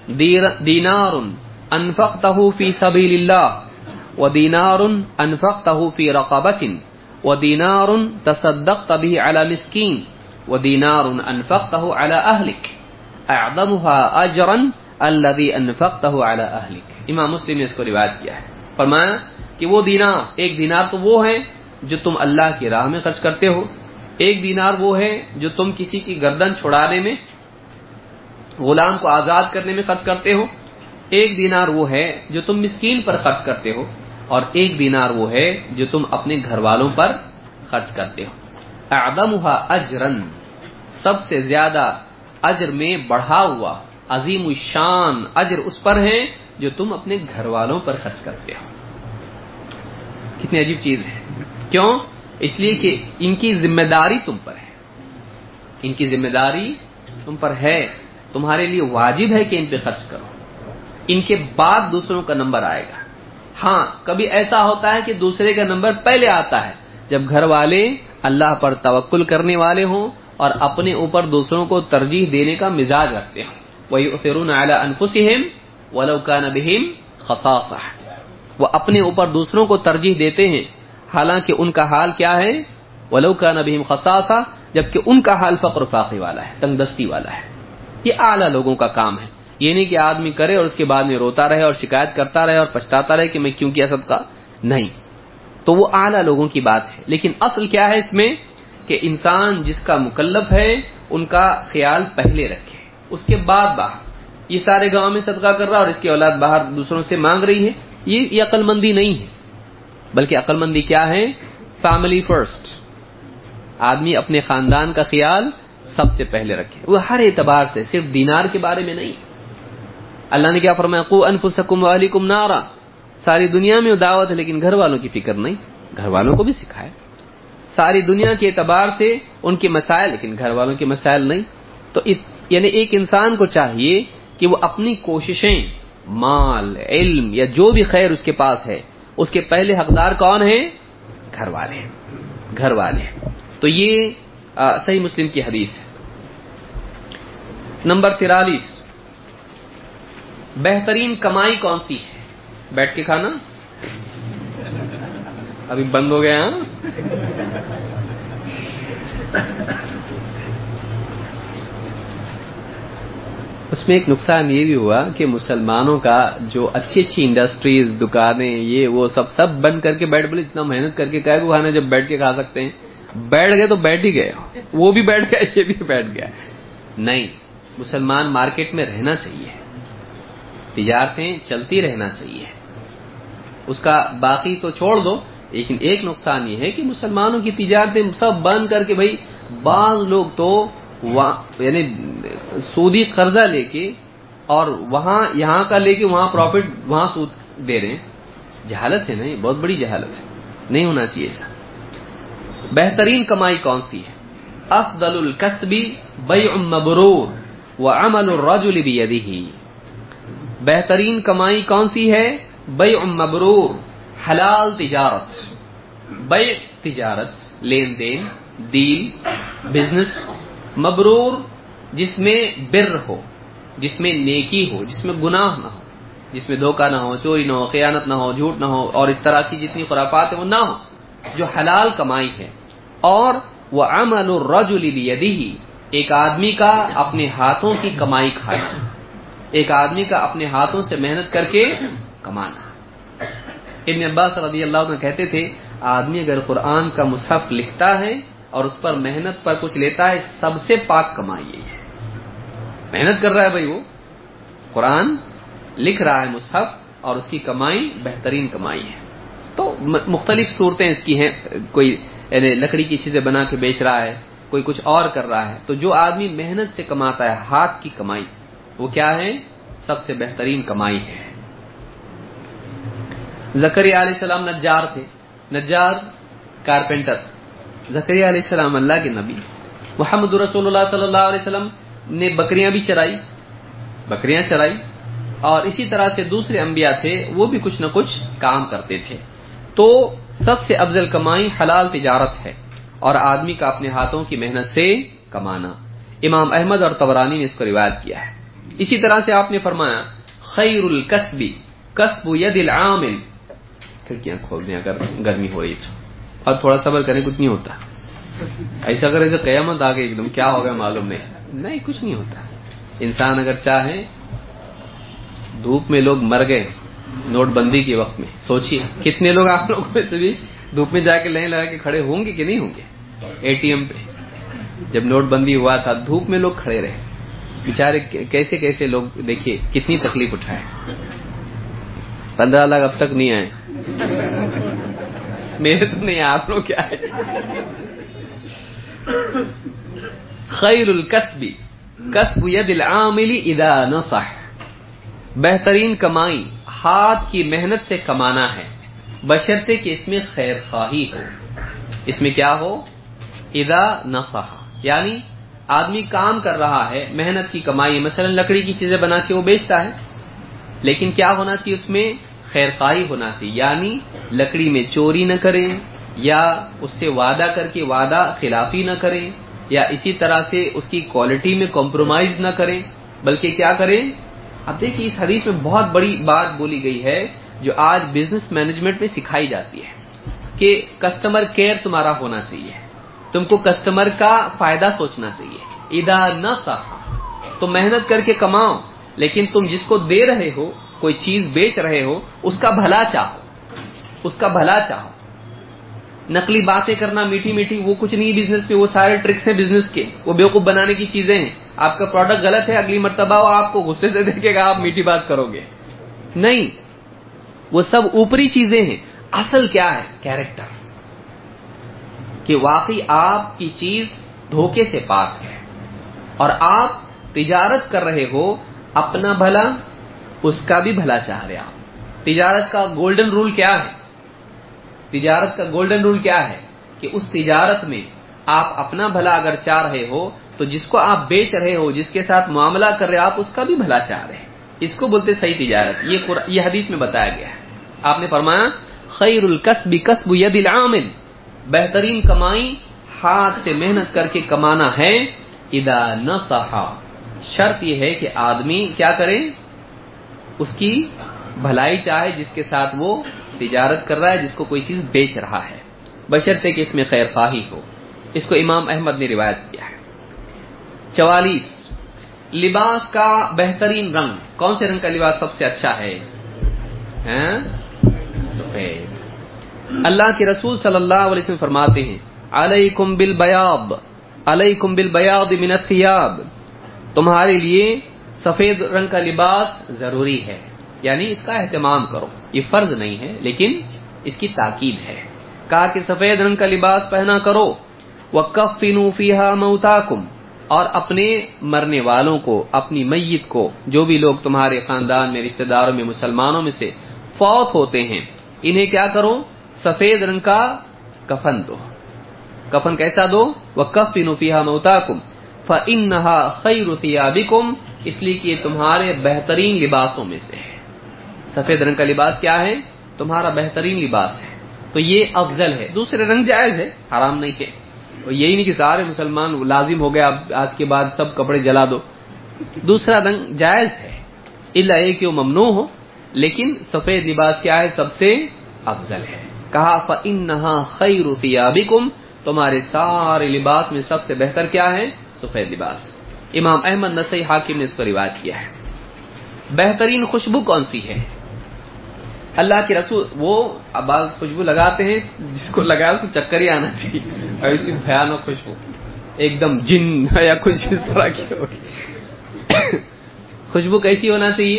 دینار انفقتہ فی سبیل اللہ ودینار انفقتہ فی رقبۃ ودینار تصدقت به علی مسکین ودینار انفقتہ علی اہلک اعظمها اجرا الذی انفقتہ علی اہلک. امام مسلم نے اس کو روایت کیا ہے. فرمایا کہ وہ دینار، ایک دینار تو وہ ہے جو تم اللہ کی راہ میں خرچ کرتے ہو، ایک دینار وہ ہے جو تم کسی کی گردن چھڑانے میں، غلام کو آزاد کرنے میں خرچ کرتے ہو، ایک دینار وہ ہے جو تم مسکین پر خرچ کرتے ہو، اور ایک دینار وہ ہے جو تم اپنے گھر والوں پر خرچ کرتے ہو. اعظمها اجرا، سب سے زیادہ اجر میں بڑھا ہوا عظیم الشان اجر اس پر ہے جو تم اپنے گھر والوں پر خرچ کرتے ہو. کتنی عجیب چیز ہے. کیوں؟ اس لیے کہ ان کی ذمہ داری تم پر ہے، ان کی ذمہ داری تم پر ہے، تمہارے لیے واجب ہے کہ ان پہ خرچ کرو. ان کے بعد دوسروں کا نمبر آئے گا. ہاں کبھی ایسا ہوتا ہے کہ دوسرے کا نمبر پہلے آتا ہے جب گھر والے اللہ پر توکل کرنے والے ہوں اور اپنے اوپر دوسروں کو ترجیح دینے کا مزاج رکھتے ہوں. وَيُؤْثِرُونَ عَلَىٰ أَنفُسِهِمْ وَلَوْ كَانَ بِهِمْ خَصَاصَةٌ، وہ اپنے اوپر دوسروں کو ترجیح دیتے ہیں حالانکہ ان کا حال کیا ہے؟ وَلَوْ كَانَ بِهِمْ خَصَاصَةٌ، جبکہ ان کا حال فقر فاقے والا ہے، تنگ دستی والا ہے. یہ اعلیٰ لوگوں کا کام ہے. یہ نہیں کہ آدمی کرے اور اس کے بعد میں روتا رہے اور شکایت کرتا رہے اور پچھتاتا رہے کہ میں کیوں کیا صدقہ. نہیں، تو وہ اعلیٰ لوگوں کی بات ہے. لیکن اصل کیا ہے اس میں کہ انسان جس کا مکلف ہے ان کا خیال پہلے رکھے، اس کے بعد باہر. یہ سارے گاؤں میں صدقہ کر رہا اور اس کی اولاد باہر دوسروں سے مانگ رہی ہے، یہ عقل مندی نہیں ہے. بلکہ عقل مندی کیا ہے فیملی فرسٹ. آدمی اپنے خاندان کا خیال سب سے پہلے رکھے, وہ ہر اعتبار سے, صرف دینار کے بارے میں نہیں. اللہ نے کیا فرمایا, قوا انفسکم واہلیکم نارا. ساری دنیا میں دعوت ہے لیکن گھر والوں کی فکر نہیں. گھر والوں کو بھی سکھائے. ساری دنیا کے اعتبار سے ان کے مسائل لیکن گھر والوں کے مسائل نہیں. تو یعنی ایک انسان کو چاہیے کہ وہ اپنی کوششیں, مال, علم یا جو بھی خیر اس کے پاس ہے, اس کے پہلے حقدار کون ہیں؟ گھر والے. گھر والے. تو یہ صحیح مسلم کی حدیث ہے. نمبر 43, بہترین کمائی کون سی ہے؟ بیٹھ کے کھانا ابھی بند ہو گیا. اس میں ایک نقصان یہ بھی ہوا کہ مسلمانوں کا جو اچھی اچھی انڈسٹریز, دکانیں, یہ وہ سب بند کر کے بیٹھ, بولے اتنا محنت کر کے کیا کو کھانا جب بیٹھ کے کھا سکتے ہیں. بیٹھ گئے تو بیٹھ ہی گئے, وہ بھی بیٹھ گیا, یہ بھی بیٹھ گیا. نہیں, مسلمان مارکیٹ میں رہنا چاہیے, تجارتیں چلتی رہنا چاہیے. اس کا باقی تو چھوڑ دو, لیکن ایک نقصان یہ ہے کہ مسلمانوں کی تجارتیں سب بند کر کے, بھائی بعض لوگ تو یعنی سودی قرضہ لے کے اور وہاں یہاں کا لے کے وہاں پروفٹ وہاں سود دے رہے ہیں. جہالت ہے نا, یہ بہت بڑی جہالت ہے, نہیں ہونا چاہیے ایسا. بہترین کمائی کون سی ہے؟ افضل الکسب بیع مبرور وعمل الرجل بیدہ. بہترین کمائی کون سی ہے؟ بیع مبرور, حلال تجارت. بیع تجارت, لین دین, ڈیل, بزنس. مبرور جس میں بر ہو, جس میں نیکی ہو, جس میں گناہ نہ ہو, جس میں دھوکہ نہ ہو, چوری نہ ہو, خیانت نہ ہو, جھوٹ نہ ہو, اور اس طرح کی جتنی خرافات ہیں وہ نہ ہو, جو حلال کمائی ہے. اور وعمل الرجل بیدہ, ایک آدمی کا اپنے ہاتھوں کی کمائی کھانا, ایک آدمی کا اپنے ہاتھوں سے محنت کر کے کمانا. ابن عباس رضی اللہ عنہ کہتے تھے, آدمی اگر قرآن کا مصحف لکھتا ہے اور اس پر محنت پر کچھ لیتا ہے, سب سے پاک کمائی یہی ہے. محنت کر رہا ہے بھائی, وہ قرآن لکھ رہا ہے مصحف, اور اس کی کمائی بہترین کمائی ہے. تو مختلف صورتیں اس کی ہیں, کوئی لکڑی کی چیزیں بنا کے بیچ رہا ہے, کوئی کچھ اور کر رہا ہے. تو جو آدمی محنت سے کماتا ہے, ہاتھ کی کمائی, وہ کیا ہے؟ سب سے بہترین کمائی ہے. زکریا علیہ السلام نجار تھے, نجار, کارپینٹر. زکریا علیہ السلام اللہ کے نبی, محمد رسول اللہ صلی اللہ علیہ وسلم نے بکریاں بھی چرائی, اور اسی طرح سے دوسرے انبیاء تھے, وہ بھی کچھ نہ کچھ کام کرتے تھے. تو سب سے افضل کمائی حلال تجارت ہے, اور آدمی کا اپنے ہاتھوں کی محنت سے کمانا. امام احمد اور طبرانی نے اس کو روایت کیا ہے. اسی طرح سے آپ نے فرمایا, خیر الکسب کسب ید العامل. کھڑکیاں کھول دیں اگر گرمی ہو رہی ہے, اور تھوڑا صبر کریں, کچھ نہیں ہوتا. ایسا کرے تو قیامت آ گئی ایک دم, کیا ہوگا معلوم نہیں, کچھ نہیں ہوتا. انسان اگر چاہے, دھوپ میں لوگ مر گئے نوٹ بندی کے وقت میں, سوچیے کتنے لوگ آپ لوگوں میں سے بھی دھوپ میں جا کے لائن لگا کے کھڑے ہوں گے کہ نہیں ہوں گے. اے ٹی ایم پہ جب نوٹ بندی ہوا تھا, دھوپ میں لوگ کھڑے رہے بیچارے, کیسے کیسے لوگ, دیکھیے کتنی تکلیف اٹھائے. 15 لاکھ اب تک نہیں آئے, میرے تو نہیں, آپ لوگ کیا ہے. خیر الکسب کسب ید العامل اذا نصح. بہترین کمائی ہاتھ کی محنت سے کمانا ہے, بشرطے کہ اس میں خیر خواہی ہو. اس میں کیا ہو؟ اذا نصح, یعنی آدمی کام کر رہا ہے, محنت کی کمائی, مثلا لکڑی کی چیزیں بنا کے وہ بیچتا ہے, لیکن کیا ہونا چاہیے اس میں؟ خیر خواہی ہونا چاہیے. یعنی لکڑی میں چوری نہ کریں, یا اس سے وعدہ کر کے وعدہ خلافی نہ کریں, یا اسی طرح سے اس کی کوالٹی میں کمپرومائز نہ کریں, بلکہ کیا کریں. اب دیکھیے اس حدیث میں بہت بڑی بات بولی گئی ہے جو آج بزنس مینجمنٹ میں سکھائی جاتی ہے, کہ کسٹمر کیئر تمہارا ہونا چاہیے, تم کو کسٹمر کا فائدہ سوچنا چاہیے. اذا نصح, تو محنت کر کے کماؤ, لیکن تم جس کو دے رہے ہو, کوئی چیز بیچ رہے ہو, اس کا بھلا چاہو, اس کا بھلا چاہو. نقلی باتیں کرنا میٹھی میٹھی, وہ کچھ نہیں بزنس میں, وہ سارے ٹرکس ہیں بزنس کے, وہ بیوقوف بنانے کی چیزیں ہیں. آپ کا پروڈکٹ غلط ہے, اگلی مرتبہ وہ آپ کو غصے سے دیکھے گا, آپ میٹھی بات کرو گے نہیں. وہ سب اوپری چیزیں ہیں, اصل کیا ہے؟ کیریکٹر. کہ واقعی آپ کی چیز دھوکے سے پاک ہے اور آپ تجارت کر رہے ہو اپنا بھلا اس کا بھی بھلا چاہ رہے آپ. تجارت کا گولڈن رول کیا ہے؟ تجارت کا گولڈن رول کیا ہے کہ اس تجارت میں آپ اپنا بھلا اگر چاہ رہے ہو تو جس کو آپ بیچ رہے ہو، جس کے ساتھ معاملہ کر رہے ہو، آپ اس کا بھی بھلا چاہ رہے ہیں. اس کو بولتے صحیح تجارت. یہ حدیث میں بتایا گیا ہے. آپ نے فرمایا خیر الکسب کسب ید العامل، بہترین کمائی ہاتھ سے محنت کر کے کمانا ہے. اذا نصح، شرط یہ ہے کہ آدمی کیا کرے؟ اس کی بھلائی چاہے جس کے ساتھ وہ تجارت کر رہا ہے، جس کو کوئی چیز بیچ رہا ہے، بشرطے کہ اس میں خیر خواہی ہو. اس کو امام احمد نے روایت کیا ہے. 44 لباس کا بہترین رنگ. کون سے رنگ کا لباس سب سے اچھا ہے؟ سفید. اللہ کے رسول صلی اللہ علیہ وسلم فرماتے ہیں علیکم بالبیاض، علیکم بالبیاض من الثياب، تمہارے لیے سفید رنگ کا لباس ضروری ہے، یعنی اس کا اہتمام کرو. یہ فرض نہیں ہے لیکن اس کی تاکید ہے. کہا کہ سفید رنگ کا لباس پہنا کرو. وَكَفِّنُوا فِيهَا مَوْتَاكُمْ، اور اپنے مرنے والوں کو، اپنی میت کو، جو بھی لوگ تمہارے خاندان میں، رشتہ داروں میں، مسلمانوں میں سے فوت ہوتے ہیں، انہیں کیا کرو؟ سفید رنگ کا کفن دو. کفن کیسا دو؟ وَكَفِّنُوا فِيهَا مَوْتَاكُمْ فَإِنَّهَا خَيْرُ ثِيَابِكُمْ، اس لیے کہ یہ تمہارے بہترین لباسوں میں سے ہے. سفید رنگ کا لباس کیا ہے؟ تمہارا بہترین لباس ہے. تو یہ افضل ہے. دوسرے رنگ جائز ہے، حرام نہیں ہے. اور یہی نہیں کہ سارے مسلمان لازم ہو گیا اب آج کے بعد سب کپڑے جلا دو. دوسرا رنگ جائز ہے الا یہ کہ وہ ممنوع ہو، لیکن سفید لباس کیا ہے؟ سب سے افضل ہے. کہا فَإِنَّهَا خَيْرُ ثِيَابِكُمْ، تمہارے سارے لباس میں سب سے بہتر کیا ہے؟ سفید لباس. امام احمد نسائی حاکم نے اس کو روایت کیا ہے. بہترین خوشبو کون سی ہے؟ اللہ کے رسول وہ بعض خوشبو لگاتے ہیں جس کو لگا اس کو چکر ہی آنا چاہیے، ایسی بھیانک خوشبو ایک دم جن یا کچھ اس طرح کی ہوگی. خوشبو کیسی ہونا چاہیے؟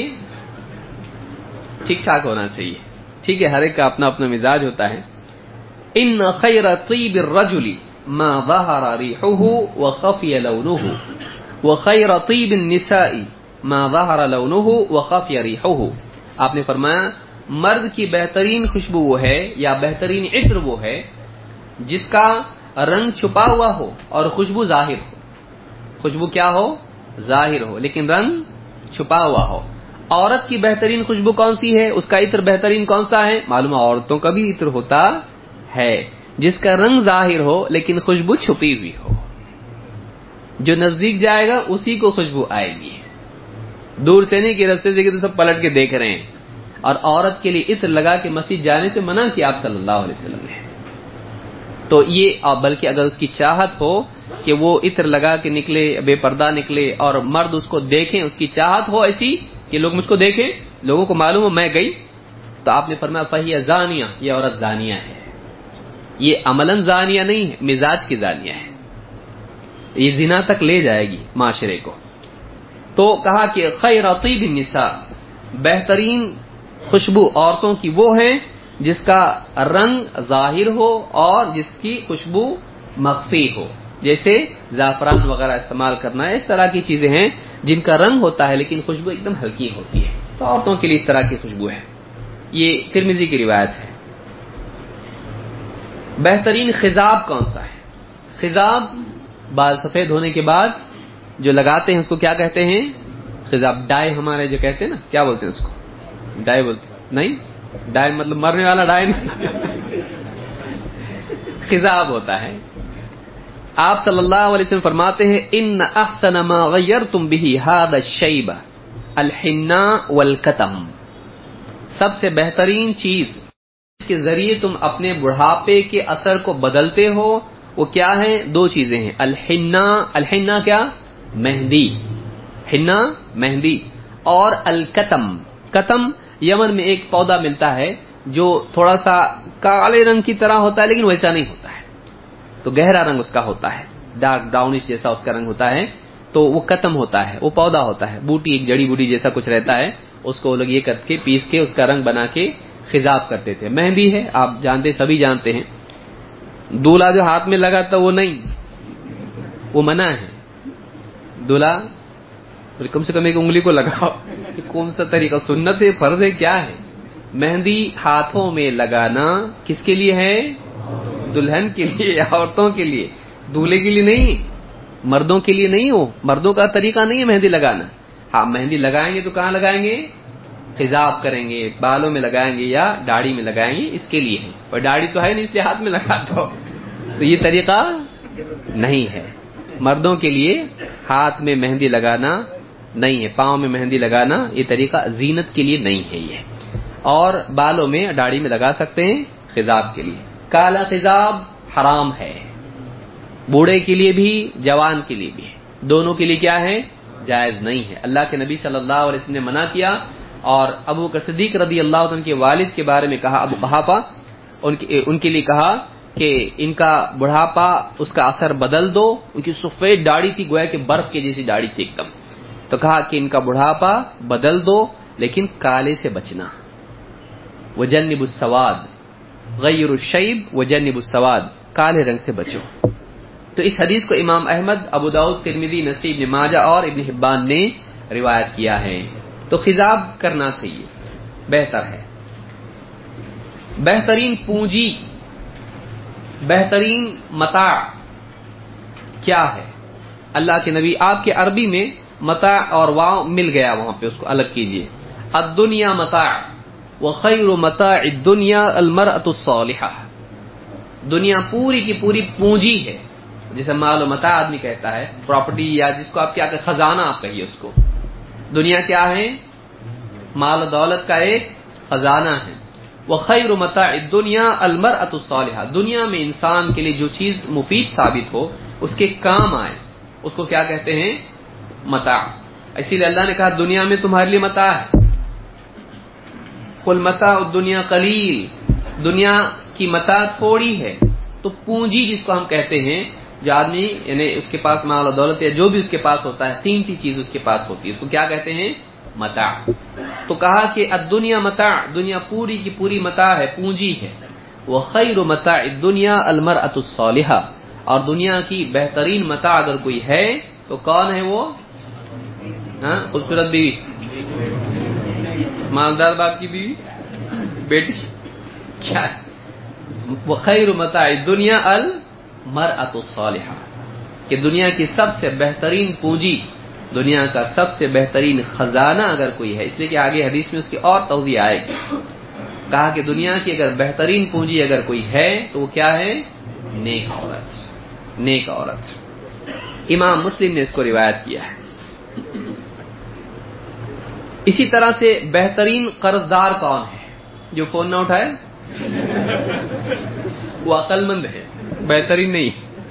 ٹھیک ٹھاک ہونا چاہیے. ٹھیک ہے، ہر ایک کا اپنا اپنا مزاج ہوتا ہے. ان خیر طیب الرجل ما ظہر ریحہ وخفی لونہ وخیر طیب النساء ما ظہر لونہ وخفی ریحہ. آپ نے فرمایا مرد کی بہترین خوشبو وہ ہے یا بہترین عطر وہ ہے جس کا رنگ چھپا ہوا ہو اور خوشبو ظاہر ہو. خوشبو کیا ہو؟ ظاہر ہو لیکن رنگ چھپا ہوا ہو. عورت کی بہترین خوشبو کون سی ہے؟ اس کا عطر بہترین کون سا ہے؟ معلوم ہے عورتوں کا بھی عطر ہوتا ہے جس کا رنگ ظاہر ہو لیکن خوشبو چھپی ہوئی ہو. جو نزدیک جائے گا اسی کو خوشبو آئے گی، دور سے نہیں کہ رستے سے کہ تو سب پلٹ کے دیکھ رہے ہیں. اور عورت کے لیے عطر لگا کے مسجد جانے سے منع کیا آپ صلی اللہ علیہ وسلم نے. تو یہ بلکہ اگر اس کی چاہت ہو کہ وہ عطر لگا کے نکلے، بے پردہ نکلے اور مرد اس کو دیکھیں، اس کی چاہت ہو ایسی کہ لوگ مجھ کو دیکھیں، لوگوں کو معلوم ہو میں گئی، تو آپ نے فرمایا فہیہ زانیہ، یہ عورت زانیہ ہے. یہ عملاً زانیہ نہیں ہے، مزاج کی زانیہ ہے. یہ زنا تک لے جائے گی معاشرے کو. تو کہا کہ خیر طیب النساء، بہترین خوشبو عورتوں کی وہ ہے جس کا رنگ ظاہر ہو اور جس کی خوشبو مخفی ہو. جیسے زعفران وغیرہ استعمال کرنا ہے، اس طرح کی چیزیں ہیں جن کا رنگ ہوتا ہے لیکن خوشبو ایک دم ہلکی ہوتی ہے. تو عورتوں کے لیے اس طرح کی خوشبو ہے. یہ ترمذی کی روایت ہے. بہترین خضاب کون سا ہے؟ خضاب بال سفید ہونے کے بعد جو لگاتے ہیں اس کو کیا کہتے ہیں؟ خضاب. ڈائی ہمارے جو کہتے ہیں نا، کیا بولتے ہیں اس کو؟ ڈائی بولتے نہیں، ڈائی مطلب مرنے والا ڈائی نہیں. خضاب ہوتا ہے. آپ صلی اللہ علیہ وسلم فرماتے ہیں ان احسن ما غیرتم به هذا الشیب الحناء والکتم، سب سے بہترین چیز جس کے ذریعے تم اپنے بڑھاپے کے اثر کو بدلتے ہو وہ کیا ہے؟ دو چیزیں ہیں. الحناء، الحناء کیا؟ مہندی، حنا مہندی. اور الکتم، کتم یمن میں ایک پودا ملتا ہے جو تھوڑا سا کالے رنگ کی طرح ہوتا ہے لیکن ویسا نہیں ہوتا ہے، تو گہرا رنگ اس کا ہوتا ہے، ڈارک براؤنش جیسا اس کا رنگ ہوتا ہے. تو وہ کتم ہوتا ہے، وہ پودا ہوتا ہے، بوٹی، ایک جڑی بوٹی جیسا کچھ رہتا ہے. اس کو لوگ یہ کر کے پیس کے اس کا رنگ بنا کے خضاب کرتے تھے. مہندی ہے، آپ جانتے، سبھی جانتے ہیں. दूल्हा जो हाथ में लगाता वो नहीं, वो मना है। दूल्हा कम से कम एक उंगली को लगाओ, कौन सा तरीका, सुन्नत है, फर्ज है, क्या है? मेहंदी हाथों में लगाना किसके लिए है? दुल्हन के लिए, औरतों के लिए, दूल्हे के लिए नहीं, मर्दों के लिए नहीं हो। मर्दों का तरीका नहीं है मेहंदी लगाना। हाँ, मेहंदी लगाएंगे तो कहां लगाएंगे? खिजाब करेंगे, बालों में लगाएंगे या दाढ़ी में लगाएंगे, इसके लिए है। और दाढ़ी तो है नहीं, इसलिए हाथ में लगाता हो, तो ये तरीका नहीं है। मर्दों के लिए हाथ में मेहंदी लगाना नहीं है, पांव में मेहंदी लगाना ये तरीका जीनत के लिए नहीं है ये। और बालों में दाढ़ी में लगा सकते हैं खिजाब के लिए। काला खिजाब हराम है, बूढ़े के लिए भी जवान के लिए भी, दोनों के लिए क्या है? जायज नहीं है। अल्लाह के नबी सल्लल्लाहु अलैहि वसल्लम ने मना किया। और अबू बकर सिद्दीक रदी अल्लाह के वालिद के बारे में कहा, अबू कुहाफा, उनके लिए कहा कि इनका बुढ़ापा उसका असर बदल दो। उनकी सफेद दाढ़ी थी, गोया कि बर्फ की जैसी दाढ़ी थी एकदम। तो कहा कि इनका बुढ़ापा बदल दो, लेकिन काले से बचना। वजन्निबुस सवाद, गय्युरुश शैब वजन्निबुस सवाद, काले रंग से बचो। तो इस हदीस को इमाम अहमद, अबू दाऊद, तिरमिजी, नसई, इब्न माजा और इब्न हिब्बान ने रिवायत किया है। तो खिजाब करना चाहिए, बेहतर है। बेहतरीन पूंजी, बेहतरीन मता क्या है? अल्लाह के नबी, आपके अरबी में मता और वाव मिल गया, वहां पे उसको अलग कीजिए। अद्दुनिया मता व खैरु मताइ दुनिया अलमरअतु सालिहा। दुनिया पूरी की पूरी पूंजी है, जिसे माल व मता आदमी कहता है, प्रॉपर्टी, या जिसको आप क्या कहते, खजाना आप कहिए उसको। दुनिया क्या है? माल दौलत का एक खजाना है। वह खैरु मताइ दुनिया अलमरअतु सालिहा, दुनिया में इंसान के लिए जो चीज मुफीद साबित हो, उसके काम आए, उसको क्या कहते हैं? मता। इसीलिए अल्लाह ने कहा दुनिया में तुम्हारे लिए मता है। कुल मता दुनिया कलील, दुनिया की मता थोड़ी है। तो पूंजी जिसको हम कहते हैं, जो आदमी यानी उसके पास माल और दौलत या जो भी उसके पास होता है, कीमती चीज उसके पास होती है, उसको क्या कहते हैं? मता। तो कहा कि अद्दुनिया मता, दुनिया पूरी की पूरी मता है, पूंजी है। वह खैरु मताइ दुनिया अलमरअतु सालिहा, और दुनिया की बेहतरीन मता अगर कोई है तो कौन है वो? खूबसूरत बीवी, मालदार बाप की बीवी, बेटी, क्या है? वह खैरु मताइ दुनिया अल मरअतु सालिहा, कि दुनिया की सबसे बेहतरीन पूंजी, दुनिया का सबसे बेहतरीन खजाना अगर कोई है। इसलिए कि आगे हदीस में उसकी और तौज़ीह आएगी। कहा कि दुनिया की अगर बेहतरीन पूंजी अगर कोई है तो वो क्या है? नेक औरत, नेक औरत। इमाम मुस्लिम ने इसको रिवायत किया है। इसी तरह से बेहतरीन कर्जदार कौन है? जो फोन ना उठाए वो अक्लमंद है, बेहतरीन नहीं।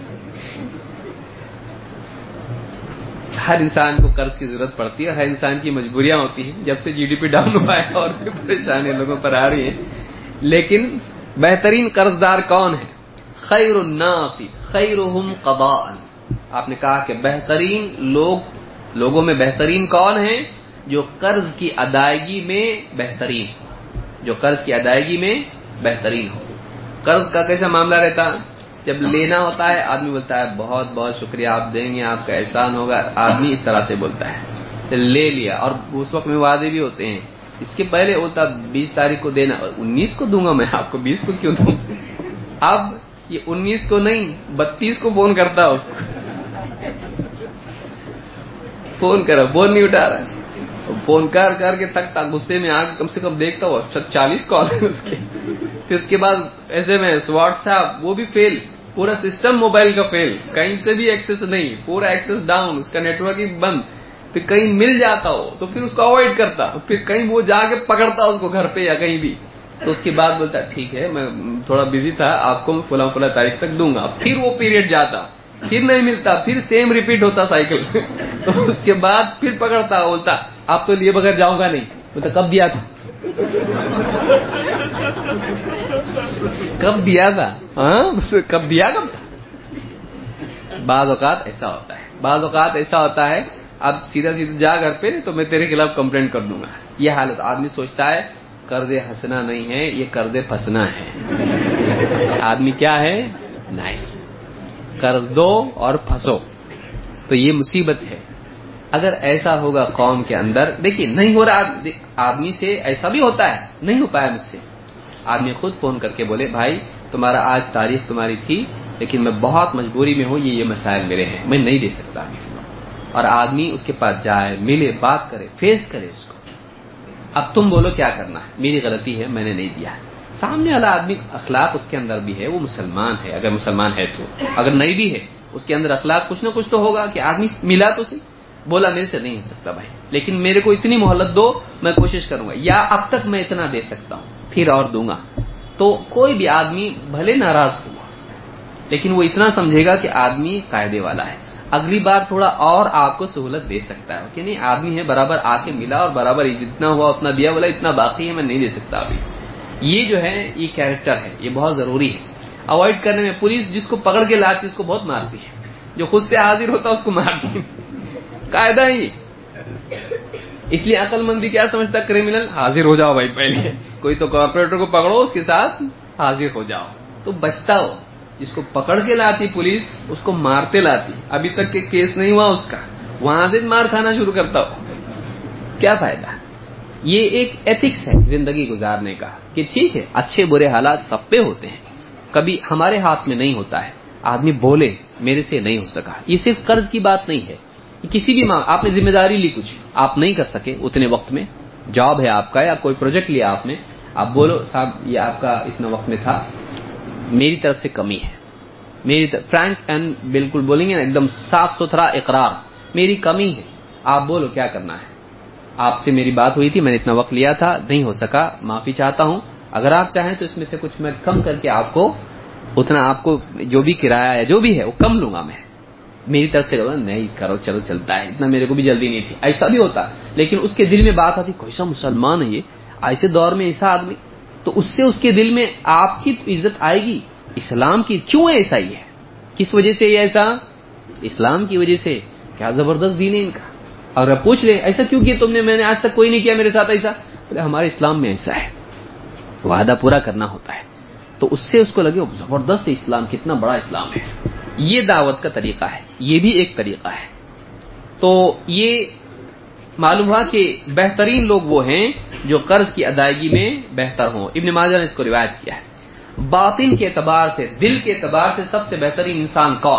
हर इंसान को कर्ज की जरूरत पड़ती है, हर इंसान की मजबूरियां होती हैं। जब से जीडीपी डाउन हुआ है और भी परेशानी लोगों पर आ रही है, लेकिन बेहतरीन कर्जदार कौन है? खैरुन नासी खैरुहुम क़दाअन। आपने कहा कि बेहतरीन लोगों में बेहतरीन कौन है? जो कर्ज की अदायगी में बेहतरीन, जो कर्ज की अदायगी में बेहतरीन हो। कर्ज का कैसा मामला रहता है? जब लेना होता है आदमी बोलता है बहुत बहुत शुक्रिया, आप देंगे, आपका एहसान होगा, आदमी इस तरह से बोलता है। तो ले लिया, और उस वक्त में वादे भी होते हैं। इसके पहले होता 20 तारीख को देना, 19 को दूंगा मैं आपको, 20 को क्यों दूं? अब ये 19 को नहीं 32 को फोन करता है उसको, फोन करो, फोन नहीं उठा रहा है, फोन करके तक गुस्से में आके कम से कम देखता हो 40 कॉल है उसके। फिर उसके बाद SMS, व्हाट्सएप, वो भी फेल, पूरा सिस्टम मोबाइल का फेल, कहीं से भी एक्सेस नहीं, पूरा एक्सेस डाउन, उसका नेटवर्क ही बंद। फिर कहीं मिल जाता हो तो फिर उसको अवॉइड करता, फिर कहीं वो जाके पकड़ता उसको घर पे या कहीं भी, तो उसके बाद बोलता ठीक है मैं थोड़ा बिजी था, आपको मैं फुला फुला तारीख तक दूंगा। फिर वो पीरियड जाता, फिर नहीं मिलता, फिर सेम रिपीट होता साइकिल। तो उसके बाद फिर पकड़ता, बोलता आप तो लिए बगैर जाऊंगा नहीं। बोलता कब दिया था? कब दिया था? हाँ, कब दिया कब था? बाज़ औक़ात ऐसा होता है, बाज़ औक़ात ऐसा होता है, अब सीधा सीधा जा घर पे तो मैं तेरे खिलाफ कंप्लेंट कर दूंगा। यह हालत, आदमी सोचता है कर्जे हंसना नहीं है, ये कर्जे फंसना है। आदमी क्या है? نہیں، قرض دو اور پھنسو، تو یہ مصیبت ہے۔ اگر ایسا ہوگا قوم کے اندر، دیکھیے نہیں ہو رہا، آدمی سے ایسا بھی ہوتا ہے نہیں ہو پایا مجھ سے، آدمی خود فون کر کے بولے بھائی تمہارا آج تاریخ تمہاری تھی لیکن میں بہت مجبوری میں ہوں، یہ مسائل میرے ہیں، میں نہیں دے سکتا ابھی، اور آدمی اس کے پاس جائے، ملے، بات کرے، فیس کرے اس کو، اب تم بولو کیا کرنا ہے، میری غلطی ہے میں نے نہیں دیا۔ سامنے والا آدمی اخلاق اس کے اندر بھی ہے، وہ مسلمان ہے، اگر مسلمان ہے تو، اگر نہیں بھی ہے اس کے اندر اخلاق کچھ نہ کچھ تو ہوگا کہ آدمی ملا تو صحیح، بولا میرے سے نہیں ہو سکتا بھائی لیکن میرے کو اتنی مہلت دو، میں کوشش کروں گا، یا اب تک میں اتنا دے سکتا ہوں پھر اور دوں گا۔ تو کوئی بھی آدمی بھلے ناراض ہوا لیکن وہ اتنا سمجھے گا کہ آدمی قاعدے والا ہے، اگلی بار تھوڑا اور آپ کو سہولت دے سکتا ہے کہ نہیں آدمی ہے برابر آ کے ملا اور برابر جتنا ہوا اتنا دیا، بولا اتنا باقی ہے میں نہیں دے سکتا ابھی۔ یہ جو ہے یہ کیریکٹر ہے، یہ بہت ضروری ہے اوائڈ کرنے میں۔ پولیس جس کو پکڑ کے لاتی ہے اس کو بہت مارتی ہے، جو خود سے حاضر ہوتا ہے اس کو مارتی ہے، قاعدہ ہی۔ اس لیے عقل مندی کیا سمجھتا ہے، کریمنل حاضر ہو جاؤ بھائی، پہلے کوئی تو کارپوریٹر کو پکڑو اس کے ساتھ حاضر ہو جاؤ تو بچتا ہو۔ جس کو پکڑ کے لاتی پولیس اس کو مارتے لاتی، ابھی تک کہ کیس نہیں ہوا اس کا، وہاں سے مار کھانا شروع کرتا ہو، کیا فائدہ۔ یہ ایک ایتھکس ہے زندگی گزارنے کا کہ ٹھیک ہے اچھے برے حالات سب پہ ہوتے ہیں، کبھی ہمارے ہاتھ میں نہیں ہوتا ہے، آدمی بولے میرے سے نہیں ہو سکا، یہ صرف قرض کی بات نہیں ہے، کسی بھی آپ نے ذمہ داری لی، کچھ آپ نہیں کر سکے اتنے وقت میں، جاب ہے آپ کا یا کوئی پروجیکٹ لیا آپ نے، آپ بولو صاحب یہ آپ کا اتنا وقت میں تھا، میری طرف سے کمی ہے، میری فرینک اینڈ بالکل بولیں گے نا ایک دم صاف ستھرا اقرار، میری کمی ہے، آپ بولو کیا کرنا ہے، آپ سے میری بات ہوئی تھی میں نے اتنا وقت لیا تھا نہیں ہو سکا، معافی چاہتا ہوں، اگر آپ چاہیں تو اس میں سے کچھ میں کم کر کے آپ کو اتنا آپ کو جو بھی کرایہ ہے جو بھی ہے وہ کم لوں گا میں، میری طرف سے نہیں کرو چلو چلتا ہے، اتنا میرے کو بھی جلدی نہیں تھی، ایسا بھی ہوتا، لیکن اس کے دل میں بات آتی کیسا مسلمان ہے یہ، ایسے دور میں ایسا آدمی، تو اس سے اس کے دل میں آپ کی عزت آئے گی، اسلام کی کیوں ہے ایسا ہی ہے، کس وجہ سے یہ ایسا، اسلام کی وجہ سے، کیا زبردست دین ہے ان کا، اور پوچھ لے ایسا کیوں کیا تم نے، میں نے آج تک کوئی نہیں کیا میرے ساتھ ایسا، ہمارے اسلام میں ایسا ہے، وعدہ پورا کرنا ہوتا ہے، تو اس سے اس کو لگے زبردست اسلام کتنا بڑا اسلام ہے، یہ دعوت کا طریقہ ہے، یہ بھی ایک طریقہ ہے۔ تو یہ معلوم ہوا کہ بہترین لوگ وہ ہیں جو قرض کی ادائیگی میں بہتر ہوں، ابن ماجہ نے اس کو روایت کیا ہے۔ باطن کے اعتبار سے، دل کے اعتبار سے سب سے بہترین انسان کون؟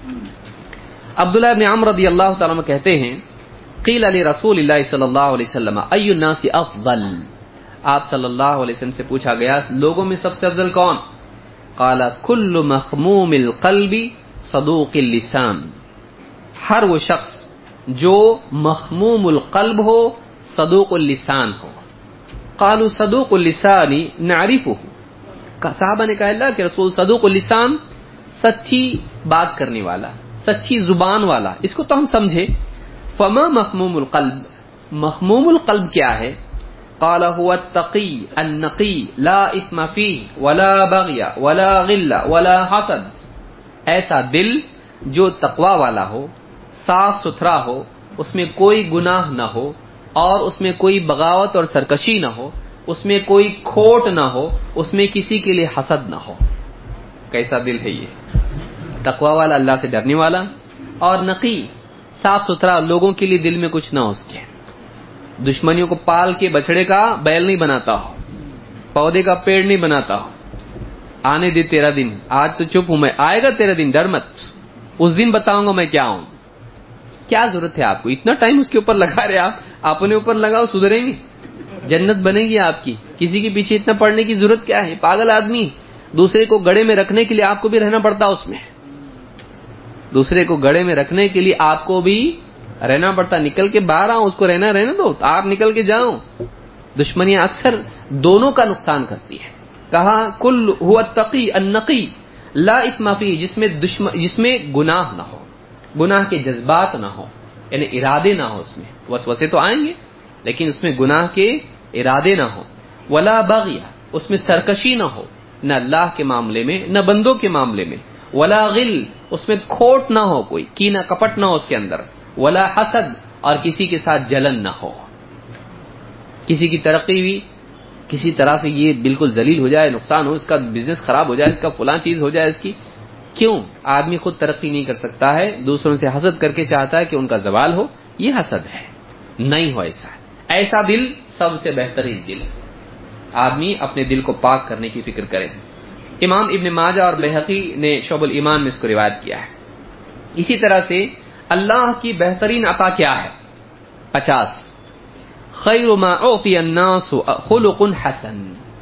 عبداللہ ابن عمرو رضی اللہ تعالیٰ عنہ کہتے ہیں قیل لرسول اللہ صلی اللہ علیہ وسلم ای الناس افضل، آپ صلی اللہ علیہ وسلم سے پوچھا گیا لوگوں میں سب سے افضل کون؟ قال کل مخموم القلب صدوق اللسان، ہر وہ شخص جو مخموم القلب ہو صدوق اللسان ہو۔ قالوا صدوق اللسان نعرفه، صحابہ نے کہا اللہ کہ رسول صدوق اللسان سچی بات کرنے والا، سچی زبان والا، اس کو تو ہم سمجھے، فما مخموم القلب، مخموم القلب کیا ہے؟ قال هو التقی النقی لا اثم فیہ ولا بغی ولا غل ولا حسد، ایسا دل جو تقوی والا ہو، صاف ستھرا ہو، اس میں کوئی گناہ نہ ہو اور اس میں کوئی بغاوت اور سرکشی نہ ہو، اس میں کوئی کھوٹ نہ ہو، اس میں کسی کے لیے حسد نہ ہو۔ کیسا دل ہے یہ؟ تقوی والا، اللہ سے ڈرنے والا، اور نقی صاف ستھرا، لوگوں کے لیے دل میں کچھ نہ ہو اس کے، دشمنیوں کو پال کے بچڑے کا بیل نہیں بناتا ہو، پودے کا پیڑ نہیں بناتا ہو، آنے دے تیرا دن، آج تو چپ ہوں میں، آئے گا تیرا دن، ڈر مت، اس دن بتاؤں گا میں کیا ہوں۔ کیا ضرورت ہے آپ کو اتنا ٹائم اس کے اوپر لگا رہے، آپ اپنے اوپر لگاؤ، سدھریں گے، جنت بنے گی آپ کی، کسی کے پیچھے اتنا پڑنے کی ضرورت کیا ہے؟ پاگل آدمی، دوسرے کو گڑے میں رکھنے کے لیے آپ کو بھی رہنا پڑتا اس میں، دوسرے کو گڑے میں رکھنے کے لیے آپ کو بھی رہنا پڑتا، نکل کے باہر آؤ، اس کو رہنا دو، آپ نکل کے جاؤ۔ دشمنیاں اکثر دونوں کا نقصان کرتی ہے۔ کہا کل هو التقی النقی لا اثم فیہ، جس میں گناہ نہ ہو، گناہ کے جذبات نہ ہو، یعنی ارادے نہ ہو، اس میں وسوسے تو آئیں گے لیکن اس میں گناہ کے ارادے نہ ہو، ولا بغی، اس میں سرکشی نہ ہو، نہ اللہ کے معاملے میں نہ بندوں کے معاملے میں، ولا غل، اس میں کھوٹ نہ ہو، کوئی کینہ کپٹ نہ ہو اس کے اندر، ولا حسد، اور کسی کے ساتھ جلن نہ ہو، کسی کی ترقی بھی کسی طرح سے یہ بالکل ذلیل ہو جائے، نقصان ہو، اس کا بزنس خراب ہو جائے، اس کا فلاں چیز ہو جائے، اس کی کیوں آدمی خود ترقی نہیں کر سکتا ہے، دوسروں سے حسد کر کے چاہتا ہے کہ ان کا زوال ہو؟ یہ حسد ہے، نہیں ہو ایسا دل سب سے بہترین دل ہے۔ آدمی اپنے دل کو پاک کرنے کی فکر کرے۔ امام ابن ماجہ اور بہقی نے شعب الایمان میں اس کو روایت کیا ہے۔ اسی طرح سے اللہ کی بہترین عطا کیا ہے؟ 50 خیر ما اعطی الناس خلق حسن،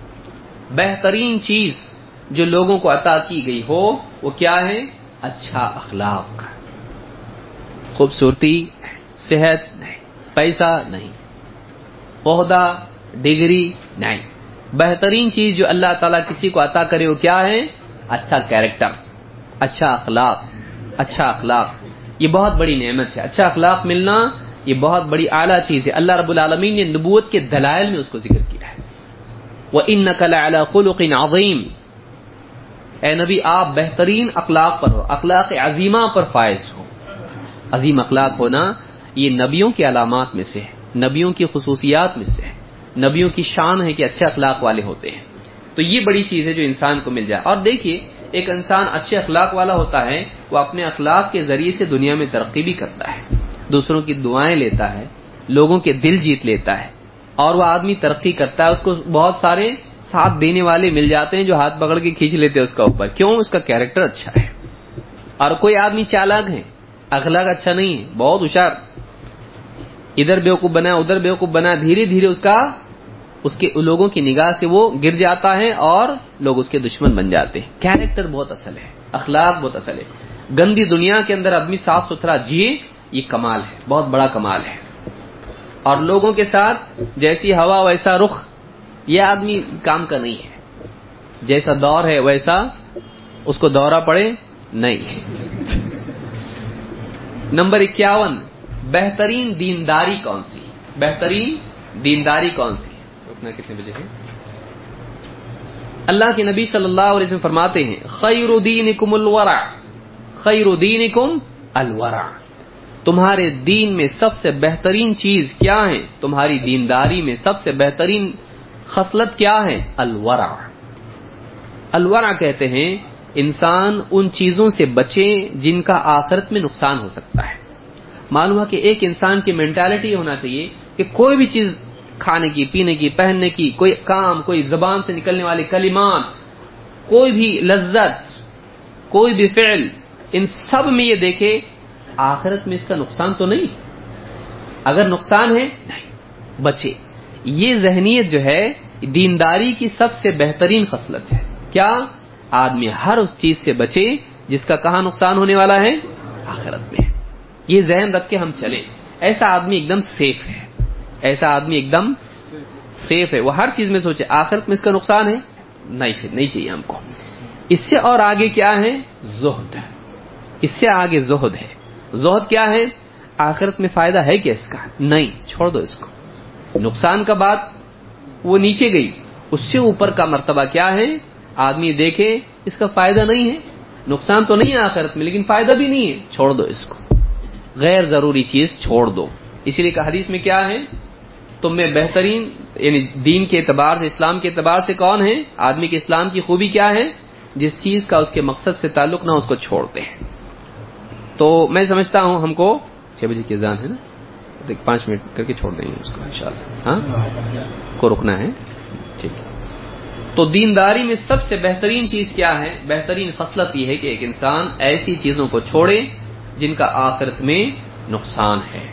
بہترین چیز جو لوگوں کو عطا کی گئی ہو وہ کیا ہے؟ اچھا اخلاق، خوبصورتی، صحت نہیں، پیسہ نہیں، عہدہ، ڈگری نہیں، بہترین چیز جو اللہ تعالیٰ کسی کو عطا کرے وہ کیا ہے؟ اچھا کیریکٹر، اچھا اخلاق، اچھا اخلاق، یہ بہت بڑی نعمت ہے۔ اچھا اخلاق ملنا یہ بہت بڑی اعلیٰ چیز ہے۔ اللہ رب العالمین نے نبوت کے دلائل میں اس کو ذکر کیا ہے، وَإِنَّكَ لَعَلَىٰ خُلُقٍ عَظِيمٍ، اے نبی آپ بہترین اخلاق پر ہو، اخلاق عظیمہ پر فائز ہو۔ عظیم اخلاق ہونا یہ نبیوں کی علامات میں سے ہے، نبیوں کی خصوصیات میں سے ہے، نبیوں کی شان ہے کہ اچھے اخلاق والے ہوتے ہیں۔ تو یہ بڑی چیز ہے جو انسان کو مل جائے۔ اور دیکھیے ایک انسان اچھے اخلاق والا ہوتا ہے، وہ اپنے اخلاق کے ذریعے سے دنیا میں ترقی بھی کرتا ہے، دوسروں کی دعائیں لیتا ہے، لوگوں کے دل جیت لیتا ہے، اور وہ آدمی ترقی کرتا ہے، اس کو بہت سارے ساتھ دینے والے مل جاتے ہیں جو ہاتھ پکڑ کے کھینچ لیتے ہیں اس کا اوپر، کیوں؟ اس کا کیریکٹر اچھا ہے۔ اور کوئی آدمی چالاک ہے، اخلاق اچھا نہیں ہے، بہت ہوشیار، ادھر بیوقوف بنا ادھر بیوقوف بنا، دھیرے دھیرے اس کے لوگوں کی نگاہ سے وہ گر جاتا ہے اور لوگ اس کے دشمن بن جاتے ہیں۔ کیریکٹر بہت اصل ہے، اخلاق بہت اصل ہے۔ گندی دنیا کے اندر آدمی صاف ستھرا جیے، یہ کمال ہے، بہت بڑا کمال ہے۔ اور لوگوں کے ساتھ جیسی ہوا ویسا رخ، یہ آدمی کام کا نہیں ہے، جیسا دور ہے ویسا اس کو دورہ پڑے نہیں ہے۔ نمبر 51 بہترین دینداری کون سی؟ بہترین دینداری کون سی؟ رکنا کتنے بجے ہے؟ اللہ کے نبی صلی اللہ علیہ وسلم فرماتے ہیں خیر دینکم الورع، خیر دینکم الورع، تمہارے دین میں سب سے بہترین چیز کیا ہے؟ تمہاری دینداری میں سب سے بہترین خصلت کیا ہے؟ الورع۔ الورع کہتے ہیں انسان ان چیزوں سے بچے جن کا آخرت میں نقصان ہو سکتا ہے۔ معلوم ہے کہ ایک انسان کی مینٹالٹی ہونا چاہیے کہ کوئی بھی چیز کھانے کی، پینے کی، پہننے کی، کوئی کام، کوئی زبان سے نکلنے والے کلمات، کوئی بھی لذت، کوئی بھی فعل، ان سب میں یہ دیکھے آخرت میں اس کا نقصان تو نہیں، اگر نقصان ہے نہیں، بچے۔ یہ ذہنیت جو ہے دینداری کی سب سے بہترین خصلت ہے۔ کیا؟ آدمی ہر اس چیز سے بچے جس کا کہاں نقصان ہونے والا ہے؟ آخرت میں۔ یہ ذہن رکھ کے ہم چلیں، ایسا آدمی ایک دم سیف ہے، ایسا آدمی ایک دم سیف ہے، وہ ہر چیز میں سوچے آخرت میں اس کا نقصان ہے نہیں، پھر نہیں چاہیے ہم کو۔ اس سے اور آگے کیا ہے؟ زہد، اس سے آگے زہد ہے۔ زہد کیا ہے؟ آخرت میں فائدہ ہے کیا اس کا؟ نہیں، چھوڑ دو اس کو، نقصان کا بات وہ نیچے گئی، اس سے اوپر کا مرتبہ کیا ہے؟ آدمی دیکھے اس کا فائدہ نہیں ہے، نقصان تو نہیں ہے آخرت میں لیکن فائدہ بھی نہیں ہے، چھوڑ دو اس کو، غیر ضروری چیز چھوڑ دو۔ اسی لیے کہ حدیث میں کیا ہے؟ تم میں بہترین یعنی دین کے اعتبار سے، اسلام کے اعتبار سے کون ہے؟ آدمی کے اسلام کی خوبی کیا ہے؟ جس چیز کا اس کے مقصد سے تعلق نہ اس کو چھوڑتے ہیں۔ تو میں سمجھتا ہوں ہم کو 6 بجے کی اذان ہے نا، 5 منٹ کر کے چھوڑ دیں گے اس کو انشاءاللہ، ہاں کو رکنا ہے، ٹھیک۔ تو دینداری میں سب سے بہترین چیز کیا ہے؟ بہترین خصلت یہ ہے کہ ایک انسان ایسی چیزوں کو چھوڑے جن کا آخرت میں نقصان ہے۔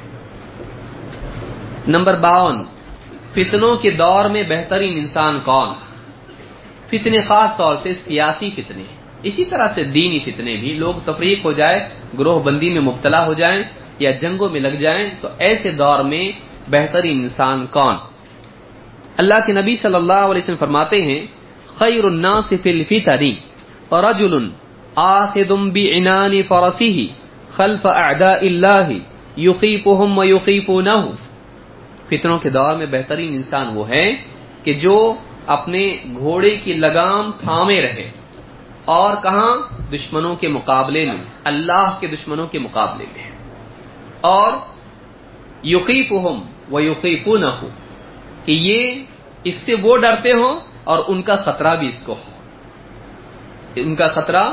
نمبر 52 فتنوں کے دور میں بہترین انسان کون؟ فتنے خاص طور سے سیاسی فتنے، اسی طرح سے دینی فتنے بھی، لوگ تفریق ہو جائے، گروہ بندی میں مبتلا ہو جائیں یا جنگوں میں لگ جائیں، تو ایسے دور میں بہترین انسان کون؟ اللہ کے نبی صلی اللہ علیہ وسلم فرماتے ہیں خیر الناس فی الفتن رجل آخذ بعنان فرسه خلف اعداء اللہ یخیفهم ویخیفونه، فتنوں کے دور میں بہترین انسان وہ ہے کہ جو اپنے گھوڑے کی لگام تھامے رہے، اور کہاں؟ دشمنوں کے مقابلے میں، اللہ کے دشمنوں کے مقابلے میں، اور یخیفهم ویخیفونه، کہ یہ اس سے وہ ڈرتے ہوں اور ان کا خطرہ بھی اس کو ہو، ان کا خطرہ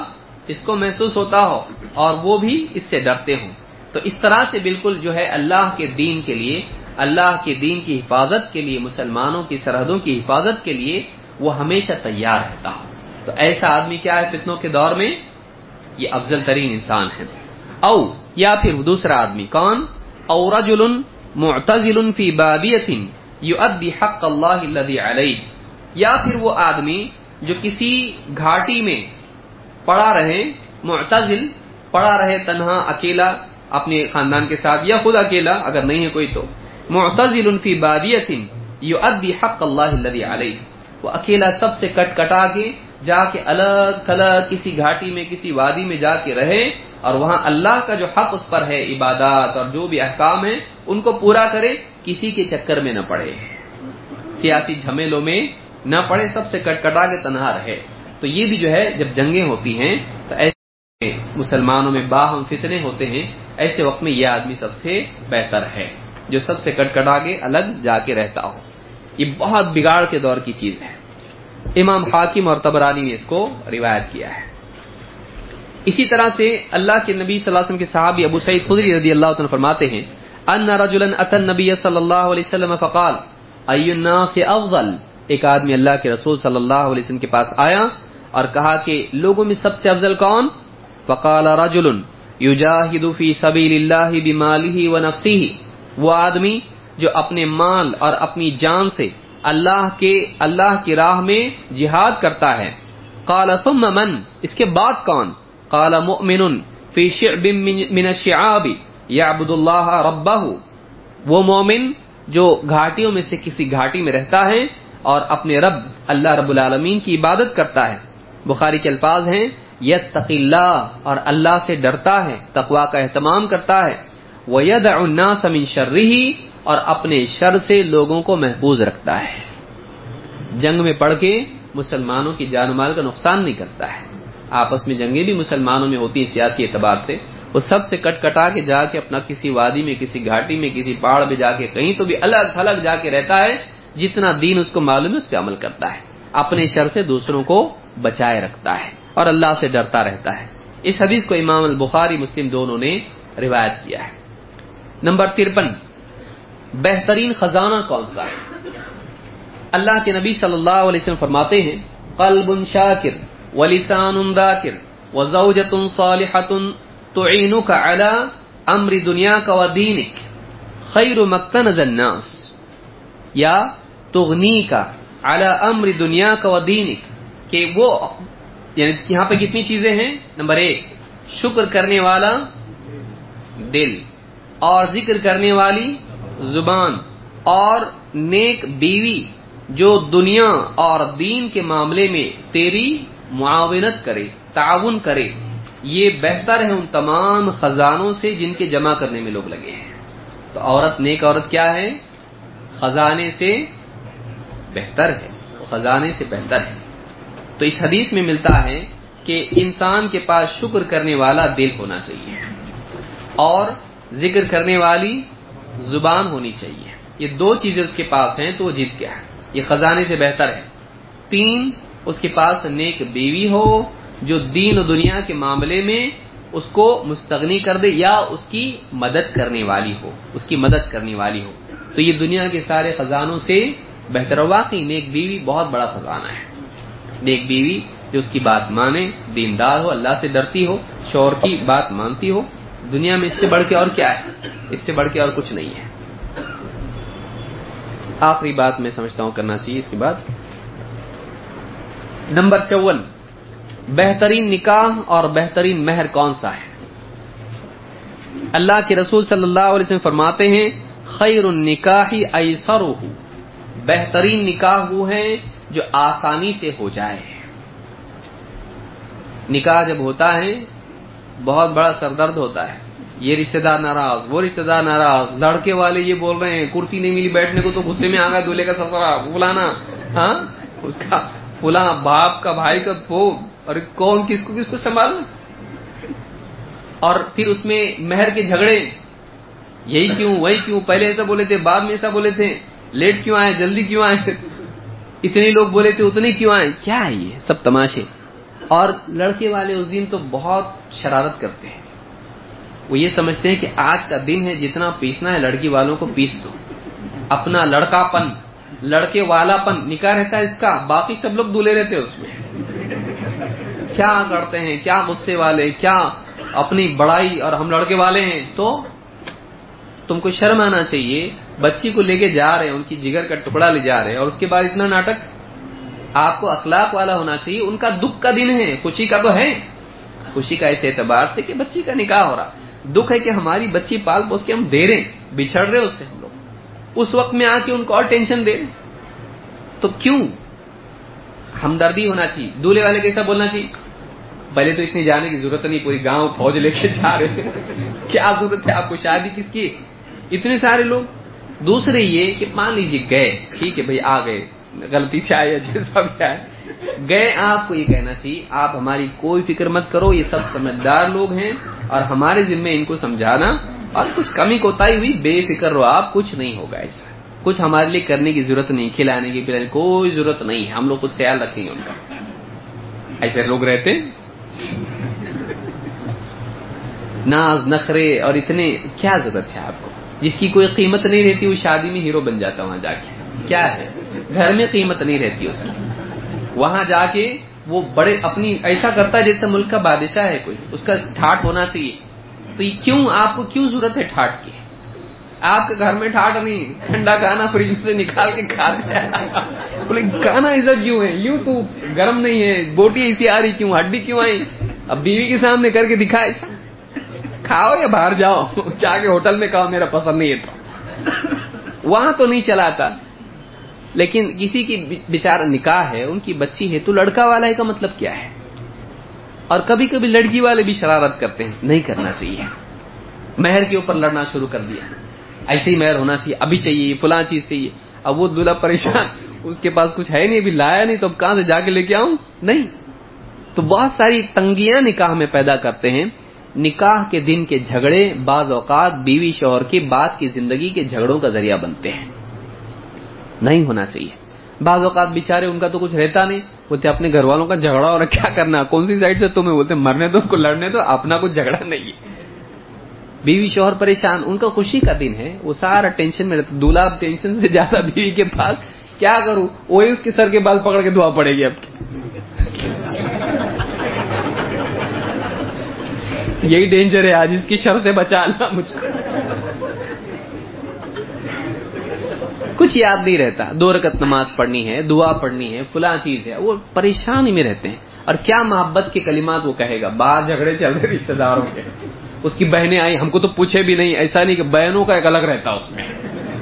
اس کو محسوس ہوتا ہو اور وہ بھی اس سے ڈرتے ہوں. تو اس طرح سے بالکل جو ہے اللہ کے دین کے لیے، اللہ کے دین کی حفاظت کے لیے، مسلمانوں کی سرحدوں کی حفاظت کے لیے وہ ہمیشہ تیار رہتا ہو. تو ایسا آدمی کیا ہے فتنوں کے دور میں؟ یہ افضل ترین انسان ہے. او یا پھر دوسرا آدمی کون؟ او رجل معتزل فی بادیۃ یؤدی حق اللہ الذی علیہ، یا پھر وہ آدمی جو کسی گھاٹی میں پڑا رہے، معتزل پڑا رہے تنہا اکیلا اپنے خاندان کے ساتھ، یا خود اکیلا اگر نہیں ہے کوئی تو معتزل فی بادیۃ یؤدی حق اللہ الذی علیہ، وہ اکیلا سب سے کٹ کٹا کے جا کے الگ تھلگ کسی گھاٹی میں کسی وادی میں جا کے رہے اور وہاں اللہ کا جو حق اس پر ہے، عبادات اور جو بھی احکام ہیں ان کو پورا کرے، کسی کے چکر میں نہ پڑے، سیاسی جھمیلوں میں نہ پڑے، سب سے کٹ کٹا کے تنہا رہے. تو یہ بھی جو ہے جب جنگیں ہوتی ہیں تو ایسے مسلمانوں میں باہم فتنے ہوتے ہیں، ایسے وقت میں یہ آدمی سب سے بہتر ہے جو سب سے کٹ کٹا کے الگ جا کے رہتا ہو. یہ بہت بگاڑ کے دور کی چیز ہے. امام حاکم اور طبرانی نے اس کو روایت کیا ہے. اسی طرح سے اللہ کے نبی صلی اللہ علیہ وسلم کے صحابی ابو سعید خدری رضی اللہ عنہ فرماتے ہیں ان رجلا اتى النبي صلی اللہ علیہ وسلم فقال ای الناس افضل، ایک آدمی اللہ کے رسول صلی اللہ علیہ وسلم کے پاس آیا اور کہا کہ لوگوں میں سب سے افضل کون؟ فقال رجل یجاہد فی سبیل اللہ بمالہ ونفسہ، وہ آدمی جو اپنے مال اور اپنی جان سے اللہ کی راہ میں جہاد کرتا ہے. قال ثم من، اس کے بعد کون؟ قال مؤمن فی شعب من الشعاب یعبد اللہ ربہ، وہ مومن جو گھاٹیوں میں سے کسی گھاٹی میں رہتا ہے اور اپنے رب اللہ رب العالمین کی عبادت کرتا ہے. بخاری کے الفاظ ہیں یتقی اللہ، اور اللہ سے ڈرتا ہے، تقوی کا اہتمام کرتا ہے. ویدع الناس من شرہ، اور اپنے شر سے لوگوں کو محفوظ رکھتا ہے. جنگ میں پڑھ کے مسلمانوں کی جان و مال کا نقصان نہیں کرتا ہے. آپس میں جنگیں بھی مسلمانوں میں ہوتی ہیں سیاسی اعتبار سے، وہ سب سے کٹ کٹا کے جا کے اپنا کسی وادی میں کسی گھاٹی میں کسی پہاڑ پہ جا کے کہیں تو بھی الگ تھلگ جا کے رہتا ہے، جتنا دین اس کو معلوم ہے اس پہ عمل کرتا ہے، اپنے شر سے دوسروں کو بچائے رکھتا ہے اور اللہ سے ڈرتا رہتا ہے. اس حدیث کو امام البخاری مسلم دونوں نے روایت کیا ہے. نمبر 53، بہترین خزانہ کون سا ہے؟ اللہ کے نبی صلی اللہ علیہ وسلم فرماتے ہیں قلب شاکر ولسان ذاکر وزوجۃ صالحۃ تعینک علی امر دنیاک ودینک خیر مکنز الناس، یا تغنیک علی امر دنیاک ودینک، کہ وہ یعنی یہاں پہ کتنی چیزیں ہیں؟ نمبر 1 شکر کرنے والا دل، اور ذکر کرنے والی زبان، اور نیک بیوی جو دنیا اور دین کے معاملے میں تیری معاونت کرے، تعاون کرے. یہ بہتر ہے ان تمام خزانوں سے جن کے جمع کرنے میں لوگ لگے ہیں. تو عورت، نیک عورت کیا ہے؟ خزانے سے بہتر ہے، خزانے سے بہتر ہے. تو اس حدیث میں ملتا ہے کہ انسان کے پاس شکر کرنے والا دل ہونا چاہیے اور ذکر کرنے والی زبان ہونی چاہیے. یہ 2 چیزیں اس کے پاس ہیں تو وہ جیت گیا ہے، یہ خزانے سے بہتر ہے. 3 اس کے پاس نیک بیوی ہو جو دین و دنیا کے معاملے میں اس کو مستغنی کر دے یا اس کی مدد کرنے والی ہو، اس کی مدد کرنے والی ہو. تو یہ دنیا کے سارے خزانوں سے بہتر. واقعی نیک بیوی بہت بڑا خزانہ ہے. نیک بیوی جو اس کی بات مانے، دیندار ہو، اللہ سے ڈرتی ہو، شوہر کی بات مانتی ہو، دنیا میں اس سے بڑھ کے اور کیا ہے؟ اس سے بڑھ کے اور کچھ نہیں ہے. آخری بات میں سمجھتا ہوں کرنا چاہیے اس کے بعد. نمبر 54، بہترین نکاح اور بہترین مہر کون سا ہے؟ اللہ کے رسول صلی اللہ علیہ وسلم فرماتے ہیں خیر النکاح ایسرہ، بہترین نکاح وہ ہے جو آسانی سے ہو جائے. نکاح جب ہوتا ہے بہت بڑا سردرد ہوتا ہے، یہ رشتہ دار ناراض، وہ رشتہ دار ناراض، لڑکے والے یہ بول رہے ہیں کرسی نہیں ملی بیٹھنے کو تو غصے میں آ گیا دولہے کا سسرا فلانا، ہاں اس کا فلاں باپ کا بھائی کا پھوپ، اور کون کس کو سنبھالنا. اور پھر اس میں مہر کے جھگڑے، یہی کیوں وہی کیوں، پہلے ایسا بولے تھے بعد میں ایسا بولے تھے، لیٹ کیوں آئے جلدی کیوں آئے، اتنے لوگ بولے تھے اتنے کیوں آئے، کیا ہے یہ سب تماشے. اور لڑکے والے اس دن تو بہت شرارت کرتے ہیں. وہ یہ سمجھتے ہیں کہ آج کا دن ہے، جتنا پیسنا ہے لڑکی والوں کو پیس دو. اپنا لڑکا پن، لڑکے والا پن نکاح رہتا ہے اس کا، باقی سب لوگ دولے رہتے ہیں اس میں. کیا کرتے ہیں، کیا غصے والے، کیا اپنی بڑائی، اور ہم لڑکے والے ہیں. تو تم کو شرم آنا چاہیے. بچی کو لے کے جا رہے ہیں، ان کی جگر کا ٹکڑا لے جا رہے ہیں، اور اس کے بعد اتنا ناٹک. آپ کو اخلاق والا ہونا چاہیے. ان کا دکھ کا دن ہے، خوشی کا تو ہے. خوشی کا اس اعتبار سے کہ بچی کا نکاح ہو رہا. دکھ ہے کہ ہماری بچی پال پوس کے ہم دے رہے ہیں، بچھڑ رہے اس سے ہم لوگ. اس وقت میں آ کے ان کو اور ٹینشن دے رہے. تو کیوں؟ ہمدردی ہونا چاہیے. دولہے والے کیسا بولنا چاہیے؟ پہلے تو اتنی جانے کی ضرورت نہیں، پوری گاؤں فوج لے کے جا رہے ہیں. کیا ضرورت ہے آپ کو؟ شادی کس کی؟ اتنے سارے لوگ. دوسرے یہ کہ مان لیجیے گئے، ٹھیک ہے بھائی، آ گئے، غلطی سے آئے، جیسا بھی آئے گئے. آپ کو یہ کہنا چاہیے آپ ہماری کوئی فکر مت کرو، یہ سب سمجھدار لوگ ہیں اور ہمارے ذمہ ان کو سمجھانا، اور کچھ کمی کوتاہی ہوئی بے فکر رہو آپ، کچھ نہیں ہوگا. ایسا کچھ ہمارے لیے کرنے کی ضرورت نہیں، کھلانے کی پلانے کوئی ضرورت نہیں ہے، ہم لوگ کچھ خیال رکھیں گے ان کا. ایسے لوگ رہتے ناز نخرے اور اتنے. کیا ضرورت ہے آپ کو؟ جس کی کوئی قیمت نہیں رہتی وہ شادی میں ہیرو بن جاتا. وہاں جا کے کیا ہے؟ گھر میں قیمت نہیں رہتی اس کی. وہاں جا کے وہ بڑے اپنی ایسا کرتا ہے جیسے ملک کا بادشاہ ہے کوئی، اس کا ٹھاٹ ہونا چاہیے. تو یہ کیوں؟ آپ کو کیوں ضرورت ہے ٹھاٹ کی؟ آپ کے گھر میں ٹھاٹ نہیں، ٹھنڈا کھانا فریج سے نکال کے کھاتے ہیں. بولے کھانا ایسا کیوں ہے؟ یوں تو گرم نہیں ہے، بوٹی ایسی آ رہی کیوں، ہڈی کیوں آئی؟ اب بیوی کے سامنے کر کے دکھا ایسا. کھاؤ یا باہر جاؤ، جا کے ہوٹل میں کھاؤ، میرا پسند نہیں ہے. تو وہاں تو نہیں چلاتا. لیکن کسی کی بیچارہ نکاح ہے، ان کی بچی ہے، تو لڑکا والا ہے کا مطلب کیا ہے؟ اور کبھی کبھی لڑکی والے بھی شرارت کرتے ہیں. نہیں کرنا چاہیے. مہر کے اوپر لڑنا شروع کر دیا، ایسے ہی مہر ہونا چاہیے، ابھی چاہیے، فلاں چیز چاہیے. اب وہ دلہا پریشان، اس کے پاس کچھ ہے نہیں، ابھی لایا نہیں، تو اب کہاں سے جا کے لے کے آؤں؟ نہیں. تو بہت ساری تنگیاں نکاح میں پیدا کرتے ہیں. نکاح کے دن کے جھگڑے بعض اوقات بیوی شوہر کے بعد کی زندگی کے جھگڑوں کا ذریعہ بنتے ہیں. نہیں ہونا چاہیے. بعض اوقات بیچارے ان کا تو کچھ رہتا نہیں، بولتے اپنے گھر والوں کا جھگڑا اور کیا کرنا، کون سی سائڈ سے تمہیں، بولتے مرنے دو ان کو، لڑنے دو، اپنا کچھ جھگڑا نہیں ہے. بیوی شوہر پریشان، ان کا خوشی کا دن ہے، وہ سارا ٹینشن میں رہتا. دولہا ٹینشن سے جاتا بیوی کے پاس، کیا کروں، وہی اس کے سر کے بال پکڑ کے دعا پڑے گی. اب یہی ڈینجر ہے آج، اس کی شر سے بچانا مجھ کو. کچھ یاد نہیں رہتا. 2 رکعت نماز پڑھنی ہے، دعا پڑھنی ہے، فلاں چیز ہے، وہ پریشانی میں رہتے ہیں. اور کیا محبت کے کلمات وہ کہے گا. باہر جھگڑے چل رہے رشتے داروں کے، اس کی بہنیں آئی، ہم کو تو پوچھے بھی نہیں. ایسا نہیں کہ بہنوں کا ایک الگ رہتا اس میں.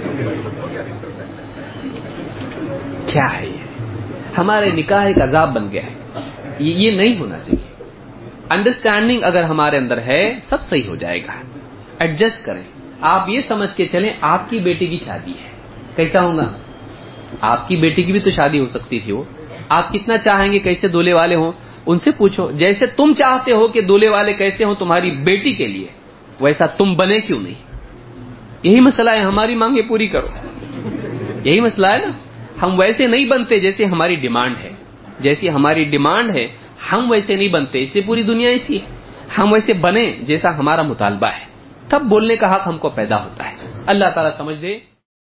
کیا ہے یہ؟ ہمارے نکاح ایک عذاب بن گیا ہے. یہ نہیں ہونا چاہیے. انڈرسٹینڈنگ اگر ہمارے اندر ہے سب صحیح ہو جائے گا. ایڈجسٹ کریں. آپ یہ سمجھ کے چلیں آپ کی بیٹی کی شادی ہے، کیسا ہوگا؟ آپ کی بیٹی کی بھی تو شادی ہو سکتی تھی. وہ آپ کتنا چاہیں گے کیسے دولہے والے ہوں، ان سے پوچھو. جیسے تم چاہتے ہو کہ دولہے والے کیسے ہوں تمہاری بیٹی کے لیے، ویسا تم بنے کیوں نہیں؟ یہی مسئلہ ہے. ہماری مانگیں پوری کرو، یہی مسئلہ ہے نا. ہم ویسے نہیں بنتے جیسے ہماری ڈیمانڈ ہے. جیسی ہماری ڈیمانڈ ہے ہم ویسے نہیں بنتے، اس لیے پوری دنیا ایسی ہے. ہم ویسے بنے جیسا ہمارا مطالبہ ہے، تب بولنے کا حق ہم کو پیدا ہوتا ہے. اللہ تعالیٰ سمجھ دے.